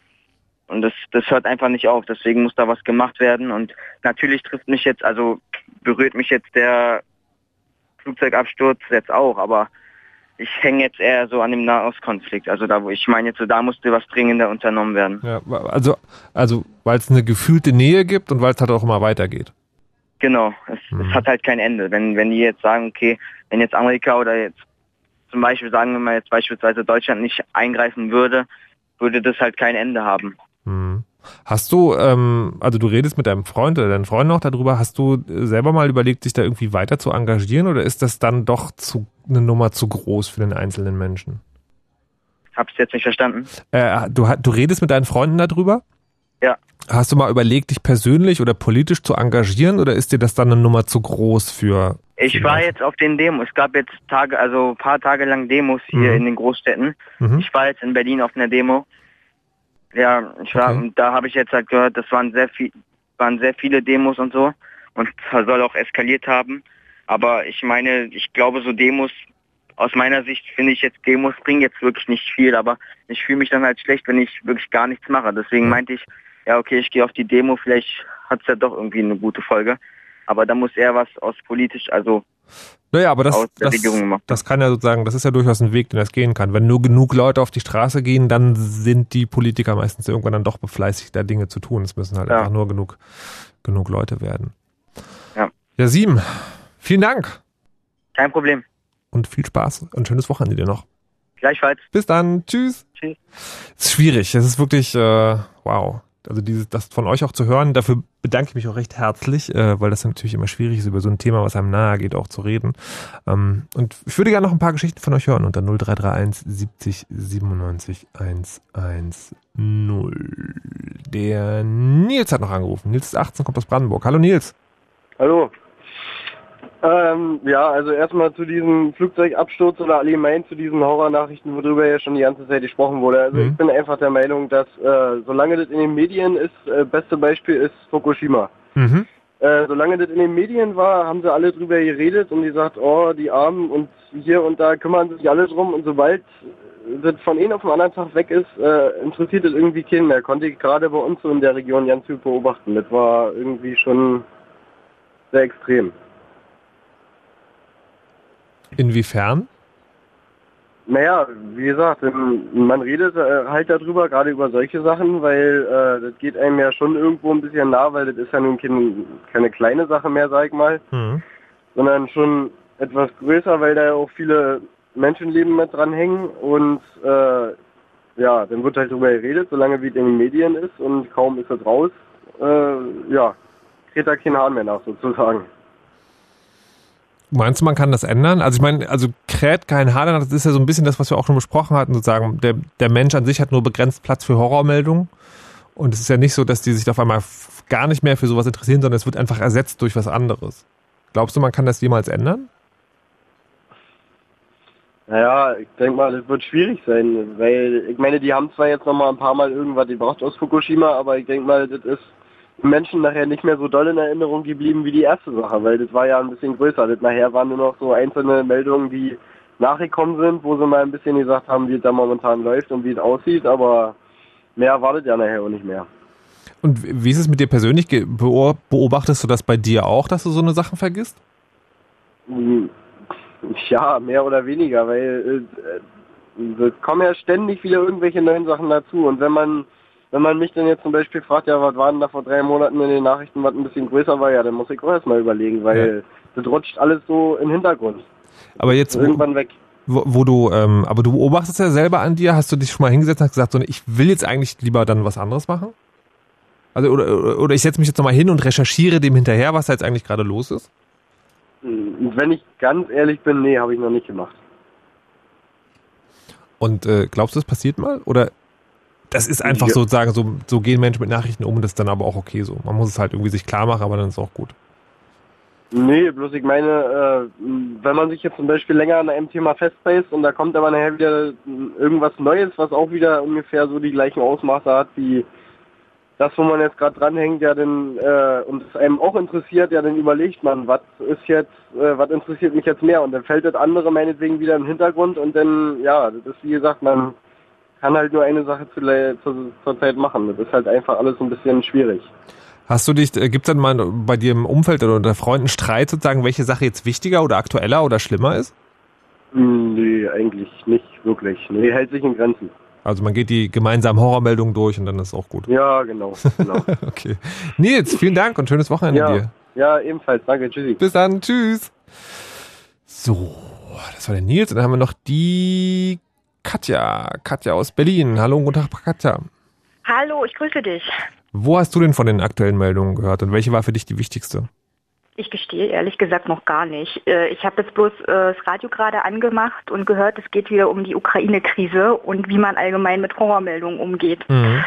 Und das, das hört einfach nicht auf. Deswegen muss da was gemacht werden. Und natürlich trifft mich jetzt, also berührt mich jetzt der Flugzeugabsturz jetzt auch. Aber ich hänge jetzt eher so an dem Nahostkonflikt. Also da, wo ich meine jetzt, so, da musste was dringender unternommen werden. Ja, also, also weil es eine gefühlte Nähe gibt und weil es halt auch immer weitergeht. Genau. Es, Mhm. es hat halt kein Ende. Wenn, wenn die jetzt sagen, okay, wenn jetzt Amerika oder jetzt zum Beispiel, sagen wir mal jetzt beispielsweise Deutschland nicht eingreifen würde, würde das halt kein Ende haben. Hm. Hast du, ähm, also du redest mit deinem Freund oder deinen Freunden noch darüber, hast du äh, selber mal überlegt, dich da irgendwie weiter zu engagieren oder ist das dann doch zu, eine Nummer zu groß für den einzelnen Menschen? Hab's jetzt nicht verstanden. Äh, du, du redest mit deinen Freunden darüber? Ja. Hast du mal überlegt, dich persönlich oder politisch zu engagieren oder ist dir das dann eine Nummer zu groß für... Ich war jetzt auf den Demos. Es gab jetzt Tage, also ein paar Tage lang Demos hier Mhm. in den Großstädten. Mhm. Ich war jetzt in Berlin auf einer Demo. Ja, ich war, Okay. und da habe ich jetzt halt gehört, das waren sehr viel, waren sehr viele Demos und so. Und das soll auch eskaliert haben. Aber ich meine, ich glaube, so Demos, aus meiner Sicht finde ich jetzt, Demos bringen jetzt wirklich nicht viel, aber ich fühle mich dann halt schlecht, wenn ich wirklich gar nichts mache. Deswegen meinte ich, ja okay, ich gehe auf die Demo, vielleicht hat es ja doch irgendwie eine gute Folge. Aber da muss eher was aus politisch, also Naja, aber das, aus der das, Regierung gemacht. das kann ja sozusagen, das ist ja durchaus ein Weg, den das gehen kann. Wenn nur genug Leute auf die Straße gehen, dann sind die Politiker meistens irgendwann dann doch befleißigt, da Dinge zu tun. Es müssen halt Ja. einfach nur genug, genug Leute werden. Ja. Ja, Sieben, vielen Dank Kein Problem. und viel Spaß und schönes Wochenende dir noch. Gleichfalls. Bis dann, tschüss. Tschüss. Es ist schwierig, es ist wirklich, äh, wow. Also dieses, das von euch auch zu hören, dafür bedanke ich mich auch recht herzlich, äh, weil das natürlich immer schwierig ist, über so ein Thema, was einem nahe geht, auch zu reden. Ähm, und ich würde gerne noch ein paar Geschichten von euch hören unter null drei drei eins siebzig siebenundneunzig hundertzehn. Der Nils hat noch angerufen. Nils ist achtzehn, kommt aus Brandenburg. Hallo Nils. Hallo. Ähm, ja, also erstmal zu diesem Flugzeugabsturz oder allgemein zu diesen Horrornachrichten, worüber ja schon die ganze Zeit gesprochen wurde. Also Mhm. ich bin einfach der Meinung, dass äh, solange das in den Medien ist, äh, beste Beispiel ist Fukushima. Mhm. Äh, solange das in den Medien war, haben sie alle drüber geredet und gesagt, oh, die Armen und hier und da kümmern sich alle drum und sobald das von einem auf den anderen Tag weg ist, äh, interessiert es irgendwie keinen mehr. Konnte ich gerade bei uns so in der Region ganz viel beobachten. Das war irgendwie schon sehr extrem. Inwiefern? Naja, wie gesagt, ähm, man redet äh, halt darüber, gerade über solche Sachen, weil äh, das geht einem ja schon irgendwo ein bisschen nah, weil das ist ja nun kein, keine kleine Sache mehr, sag ich mal. Mhm. sondern schon etwas größer, weil da ja auch viele Menschenleben mit dran hängen und äh, ja, dann wird halt drüber geredet, solange wie es in den Medien ist und kaum ist es raus, äh, ja, kriegt da kein Hahn mehr nach sozusagen. Meinst du, man kann das ändern? Also ich meine, also kräht kein Haar danach, das ist ja so ein bisschen das, was wir auch schon besprochen hatten, sozusagen, der, der Mensch an sich hat nur begrenzt Platz für Horrormeldungen und es ist ja nicht so, dass die sich auf einmal gar nicht mehr für sowas interessieren, sondern es wird einfach ersetzt durch was anderes. Glaubst du, man kann das jemals ändern? Naja, ich denke mal, das wird schwierig sein, weil ich meine, die haben zwar jetzt noch mal ein paar Mal irgendwas gebracht aus Fukushima, aber ich denke mal, das ist Menschen nachher nicht mehr so doll in Erinnerung geblieben wie die erste Sache, weil das war ja ein bisschen größer. Das nachher waren nur noch so einzelne Meldungen, die nachgekommen sind, wo sie mal ein bisschen gesagt haben, wie es da momentan läuft und wie es aussieht, aber mehr erwartet ja nachher auch nicht mehr. Und wie ist es mit dir persönlich? Beobachtest du das bei dir auch, dass du so eine Sachen vergisst? Ja, mehr oder weniger, weil äh, es kommen ja ständig wieder irgendwelche neuen Sachen dazu und wenn man Wenn man mich dann jetzt zum Beispiel fragt, ja, was war denn da vor drei Monaten in den Nachrichten, was ein bisschen größer war, ja, dann muss ich auch erstmal überlegen, weil ja. das rutscht alles so im Hintergrund. Aber jetzt irgendwann weg. Wo, wo du, ähm, aber du beobachtest ja selber an dir, hast du dich schon mal hingesetzt und hast gesagt, so, ich will jetzt eigentlich lieber dann was anderes machen? Also, oder, oder ich setze mich jetzt nochmal hin und recherchiere dem hinterher, was da jetzt eigentlich gerade los ist? Wenn ich ganz ehrlich bin, nee, habe ich noch nicht gemacht. Und äh, glaubst du, das passiert mal? Oder das ist einfach ja. sozusagen, so, so gehen Menschen mit Nachrichten um und das ist dann aber auch okay so. Man muss es halt irgendwie sich klar machen, aber dann ist es auch gut. Nee, bloß ich meine, äh, wenn man sich jetzt zum Beispiel länger an einem Thema festbeißt und da kommt aber nachher wieder irgendwas Neues, was auch wieder ungefähr so die gleichen Ausmaße hat wie das, wo man jetzt gerade dranhängt, ja, dann äh, und es einem auch interessiert, ja, dann überlegt man, was ist jetzt, äh, was interessiert mich jetzt mehr und dann fällt das andere meinetwegen wieder im Hintergrund und dann, ja, das ist wie gesagt, man kann halt nur eine Sache zu, zu, zur Zeit machen. Das ist halt einfach alles ein bisschen schwierig. Hast du dich, äh, gibt es dann mal bei dir im Umfeld oder unter Freunden Streit sozusagen, welche Sache jetzt wichtiger oder aktueller oder schlimmer ist? Nee, eigentlich nicht wirklich. Nee, hält sich in Grenzen. Also man geht die gemeinsamen Horrormeldungen durch und dann ist es auch gut. Ja, genau. genau. Okay. Nils, vielen Dank und schönes Wochenende ja, dir. Ja, ebenfalls. Danke, tschüssi. Bis dann, tschüss. So, das war der Nils und dann haben wir noch die Katja. Katja aus Berlin. Hallo, guten Tag, Katja. Hallo, ich grüße dich. Wo hast du denn von den aktuellen Meldungen gehört und welche war für dich die wichtigste? Ich gestehe ehrlich gesagt noch gar nicht. Ich habe jetzt bloß das Radio gerade angemacht und gehört, es geht wieder um die Ukraine-Krise und wie man allgemein mit Horrormeldungen umgeht. Mhm.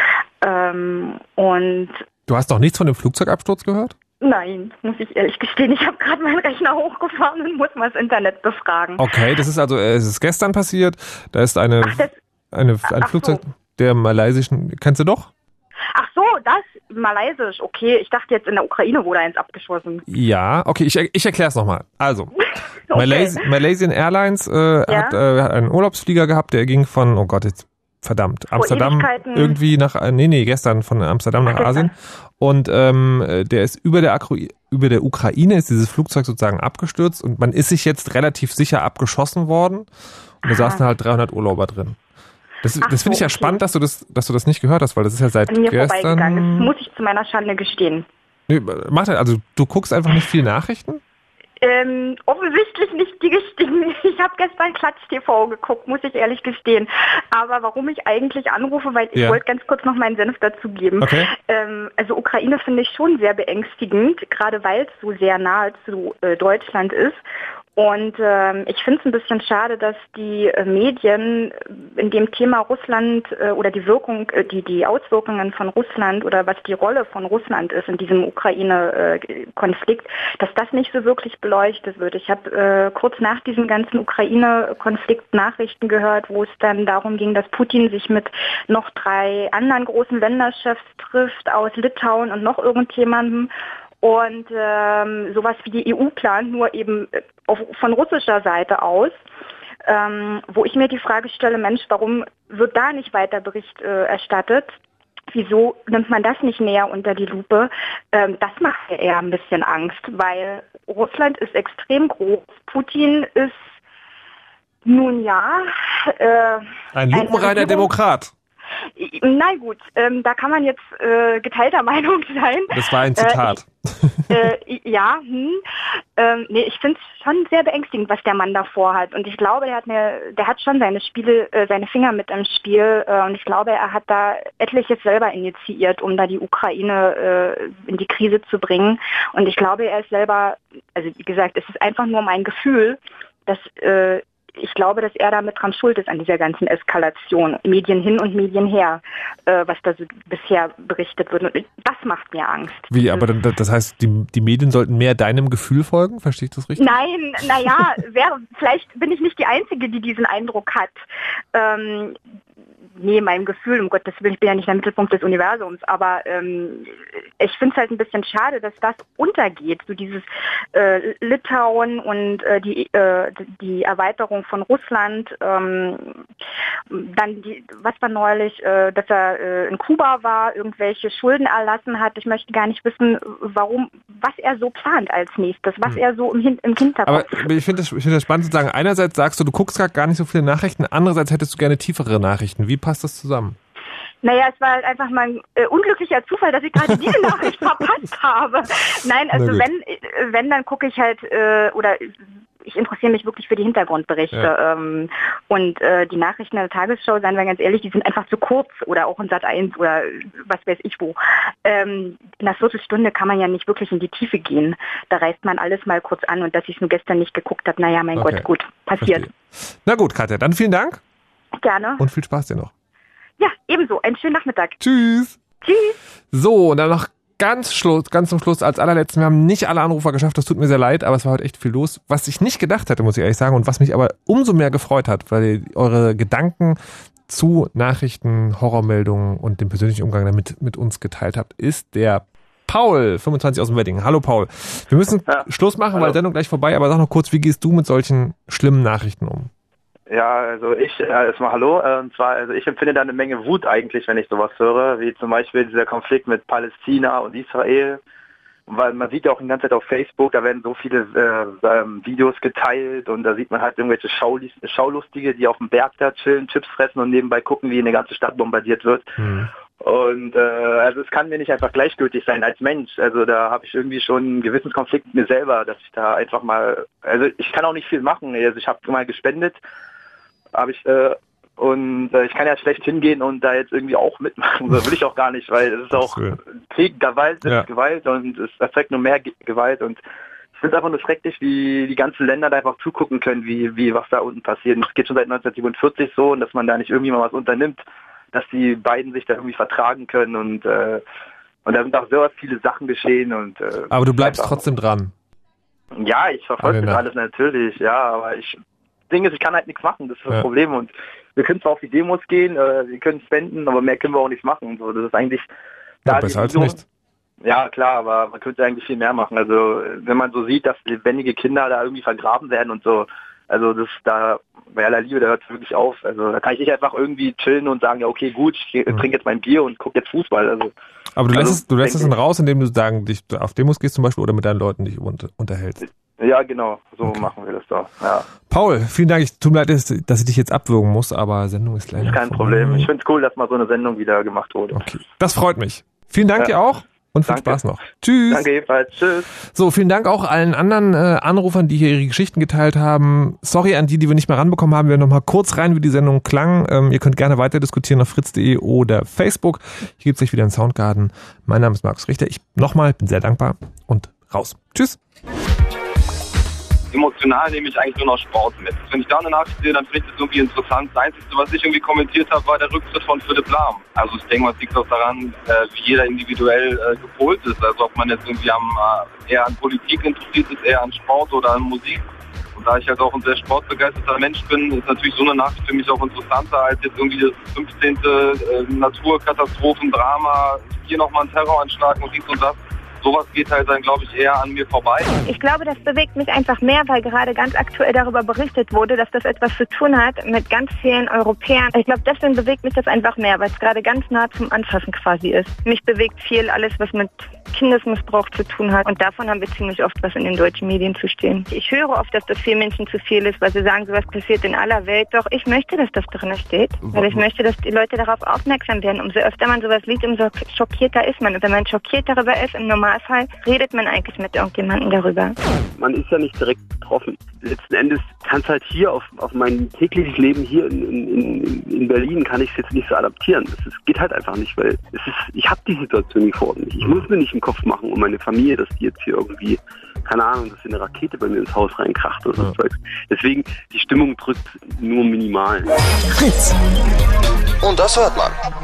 Ähm, und du hast doch nichts von dem Flugzeugabsturz gehört? Nein, muss ich ehrlich gestehen. Ich habe gerade meinen Rechner hochgefahren und muss mal das Internet befragen. Okay, das ist also, es ist gestern passiert. Da ist eine, ach, das, eine ein ach Flugzeug so. der malaysischen, kennst du doch? Ach so, das, malaysisch, okay. Ich dachte jetzt in der Ukraine wurde eins abgeschossen. Ja, okay, ich, ich erkläre es nochmal. Also, okay. Malays- Malaysian Airlines äh, ja? hat, äh, hat einen Urlaubsflieger gehabt, der ging von, oh Gott, jetzt verdammt, Vor Amsterdam irgendwie nach, nee, nee, gestern von Amsterdam nach Asien. Und ähm, der ist über der, Akru- über der Ukraine, ist dieses Flugzeug sozusagen abgestürzt und man ist sich jetzt relativ sicher abgeschossen worden. Und da saßen halt dreihundert Urlauber drin. Das, das finde ich ja okay. spannend, dass du das, dass du das nicht gehört hast, weil das ist ja seit An mir gestern. vorbeigegangen. Das muss ich zu meiner Schande gestehen. Nee, mach das, also du guckst einfach nicht viel Nachrichten? Ähm, offensichtlich nicht die richtigen. Ich habe gestern Klatsch-T V geguckt, muss ich ehrlich gestehen. Aber warum ich eigentlich anrufe, weil ich ja. wollte ganz kurz noch meinen Senf dazu geben. Okay. Ähm, also Ukraine finde ich schon sehr beängstigend, gerade weil es so sehr nahe zu äh, Deutschland ist. Und ähm, ich finde es ein bisschen schade, dass die äh, Medien in dem Thema Russland äh, oder die Wirkung, äh, die die Auswirkungen von Russland oder was die Rolle von Russland ist in diesem Ukraine-Konflikt, dass das nicht so wirklich beleuchtet wird. Ich habe äh, kurz nach diesem ganzen Ukraine-Konflikt Nachrichten gehört, wo es dann darum ging, dass Putin sich mit noch drei anderen großen Länderchefs trifft aus Litauen und noch irgendjemandem. Und ähm, sowas wie die E U plant, nur eben auf, von russischer Seite aus, ähm, wo ich mir die Frage stelle, Mensch, warum wird da nicht weiter Bericht äh, erstattet? Wieso nimmt man das nicht näher unter die Lupe? Ähm, das macht mir eher ein bisschen Angst, weil Russland ist extrem groß. Putin ist nun ja... Äh, ein lupenreiner Demokrat. Na gut, ähm, da kann man jetzt äh, geteilter Meinung sein. Das war ein Zitat. Äh, ich, äh, ja, hm. ähm, nee, ich finde es schon sehr beängstigend, was der Mann davor hat. Und ich glaube, der hat eine, der hat schon seine Spiele, äh, seine Finger mit im Spiel. Äh, und ich glaube, er hat da etliches selber initiiert, um da die Ukraine äh, in die Krise zu bringen. Und ich glaube, er ist selber, also wie gesagt, es ist einfach nur mein Gefühl, dass äh, ich glaube, dass er damit dran schuld ist an dieser ganzen Eskalation. Medien hin und Medien her, äh, was da so bisher berichtet wird. Und das macht mir Angst. Wie, aber dann, das heißt, die, die Medien sollten mehr deinem Gefühl folgen? Verstehe ich das richtig? Nein, naja, vielleicht bin ich nicht die Einzige, die diesen Eindruck hat. Ähm, nee, meinem Gefühl, um Gottes Willen, ich bin ja nicht der Mittelpunkt des Universums, aber ähm, ich finde es halt ein bisschen schade, dass das untergeht, so dieses äh, Litauen und äh, die äh, die Erweiterung von Russland, ähm, dann die, was war neulich, äh, dass er äh, in Kuba war, irgendwelche Schulden erlassen hat. Ich möchte gar nicht wissen, warum, was er so plant als nächstes, was hm. er so im, Hin- im Hinterkopf. Aber ich finde das, ich find das spannend zu sagen, einerseits sagst du, du guckst gerade gar nicht so viele Nachrichten, andererseits hättest du gerne tiefere Nachrichten. Wie passt das zusammen? Naja, es war halt einfach mal ein äh, unglücklicher Zufall, dass ich gerade diese Nachricht verpasst habe. Nein, also wenn, äh, wenn, dann gucke ich halt, äh, oder ich interessiere mich wirklich für die Hintergrundberichte. Ja. Ähm, und äh, die Nachrichten in der Tagesschau, seien wir ganz ehrlich, die sind einfach zu kurz oder auch in Sat eins oder was weiß ich wo. Ähm, in einer Viertelstunde kann man ja nicht wirklich in die Tiefe gehen. Da reißt man alles mal kurz an und dass ich es nur gestern nicht geguckt habe, naja, mein okay. Gott, gut, passiert. Verstehe. Na gut, Katja, dann vielen Dank. Gerne. Und viel Spaß dir noch. Ja, ebenso. Einen schönen Nachmittag. Tschüss. Tschüss. So, und dann noch ganz Schluss, ganz zum Schluss, als allerletzten, wir haben nicht alle Anrufer geschafft, das tut mir sehr leid, aber es war heute echt viel los, was ich nicht gedacht hätte, muss ich ehrlich sagen, und was mich aber umso mehr gefreut hat, weil eure Gedanken zu Nachrichten, Horrormeldungen und dem persönlichen Umgang damit mit uns geteilt habt, ist der Paul, fünfundzwanzig aus dem Wedding. Hallo Paul. Wir müssen ja. Schluss machen, Hallo. Weil die Sendung gleich vorbei, aber sag noch kurz, wie gehst du mit solchen schlimmen Nachrichten um? Ja, also ich, äh, erstmal hallo, äh, und zwar, also ich empfinde da eine Menge Wut eigentlich, wenn ich sowas höre, wie zum Beispiel dieser Konflikt mit Palästina und Israel, weil man sieht ja auch die ganze Zeit auf Facebook, da werden so viele äh, ähm, Videos geteilt und da sieht man halt irgendwelche Schaulist- Schaulustige, die auf dem Berg da chillen, Chips fressen und nebenbei gucken, wie eine ganze Stadt bombardiert wird. Mhm. Und äh, also es kann mir nicht einfach gleichgültig sein als Mensch. Also da habe ich irgendwie schon einen Gewissenskonflikt mit mir selber, dass ich da einfach mal, also ich kann auch nicht viel machen. Also ich habe mal gespendet, habe ich äh, und äh, ich kann ja schlecht hingehen und da jetzt irgendwie auch mitmachen. Das will ich auch gar nicht, weil es ist auch Krieg, Gewalt ist ja. Gewalt und es erzeugt nur mehr Ge- Gewalt und ich finde es einfach nur schrecklich, wie die ganzen Länder da einfach zugucken können, wie wie was da unten passiert. Und es geht schon seit neunzehnhundertsiebenundvierzig so und dass man da nicht irgendwie mal was unternimmt, dass die beiden sich da irgendwie vertragen können und äh, und da sind auch sehr viele Sachen geschehen und äh, aber du bleibst trotzdem dran. Ja, ich verfolge das alles natürlich, ja, aber ich Ding ist, ich kann halt nichts machen, das ist das ja. Problem und wir können zwar auf die Demos gehen, äh, wir können spenden, aber mehr können wir auch nicht machen und so, das ist eigentlich ja, besser als nichts. Ja, klar, aber man könnte eigentlich viel mehr machen, also wenn man so sieht, dass lebendige Kinder da irgendwie vergraben werden und so, also das da, bei aller Liebe, da hört es wirklich auf, also da kann ich nicht einfach irgendwie chillen und sagen, ja okay, gut, ich mhm. trinke jetzt mein Bier und gucke jetzt Fußball, also. Aber du also, lässt es, du lässt es dann raus, indem du sagen, dich auf Demos gehst zum Beispiel oder mit deinen Leuten dich unter, unterhältst. Ja, genau. So okay. machen wir das da. Ja. Paul, vielen Dank. Ich tut mir leid, dass ich dich jetzt abwürgen muss, aber Sendung ist leider. Ist kein Problem. Ich finde es cool, dass mal so eine Sendung wieder gemacht wurde. Okay. Das freut mich. Vielen Dank ja. dir auch und viel Danke. Spaß noch. Tschüss. Danke ebenfalls. Tschüss. So, vielen Dank auch allen anderen äh, Anrufern, die hier ihre Geschichten geteilt haben. Sorry an die, die wir nicht mehr ranbekommen haben. Wir noch mal kurz rein, wie die Sendung klang. Ähm, ihr könnt gerne weiter diskutieren auf fritz punkt de oder Facebook. Hier gibt es euch wieder einen Soundgarden. Mein Name ist Markus Richter. Ich nochmal bin sehr dankbar und raus. Tschüss. Emotional nehme ich eigentlich nur noch Sport mit. Wenn ich da eine Nachricht sehe, dann finde ich das irgendwie interessant. Das Einzige, was ich irgendwie kommentiert habe, war der Rücktritt von Philipp Lahm. Also ich denke, man liegt auch daran, äh, wie jeder individuell äh, gepolt ist. Also ob man jetzt irgendwie am, äh, eher an Politik interessiert ist, eher an Sport oder an Musik. Und da ich halt auch ein sehr sportbegeisterter Mensch bin, ist natürlich so eine Nachricht für mich auch interessanter als jetzt irgendwie das fünfzehnte Äh, Naturkatastrophendrama, hier nochmal ein Terroranschlag und dies und das. Sowas geht halt dann, glaube ich, eher an mir vorbei. Ich glaube, das bewegt mich einfach mehr, weil gerade ganz aktuell darüber berichtet wurde, dass das etwas zu tun hat mit ganz vielen Europäern. Ich glaube, deswegen bewegt mich das einfach mehr, weil es gerade ganz nah zum Anfassen quasi ist. Mich bewegt viel alles, was mit Kindesmissbrauch zu tun hat. Und davon haben wir ziemlich oft was in den deutschen Medien zu stehen. Ich höre oft, dass das vielen Menschen zu viel ist, weil sie sagen, sowas passiert in aller Welt. Doch ich möchte, dass das drin steht, weil ich möchte, dass die Leute darauf aufmerksam werden. Umso öfter man sowas liest, umso schockierter ist man. Und wenn man schockiert darüber ist, im Normalfall redet man eigentlich mit irgendjemandem darüber. Man ist ja nicht direkt betroffen. Letzten Endes kann es halt hier auf, auf mein tägliches Leben hier in, in, in Berlin, kann ich es jetzt nicht so adaptieren. Es, es geht halt einfach nicht, weil es ist, ich habe die Situation hier vor Ort nicht. Ich muss mir nicht im Kopf machen um meine Familie, dass die jetzt hier irgendwie, keine Ahnung, dass hier eine Rakete bei mir ins Haus reinkracht oder so. Ja. Deswegen, die Stimmung drückt nur minimal. Fritz. Und das hört man.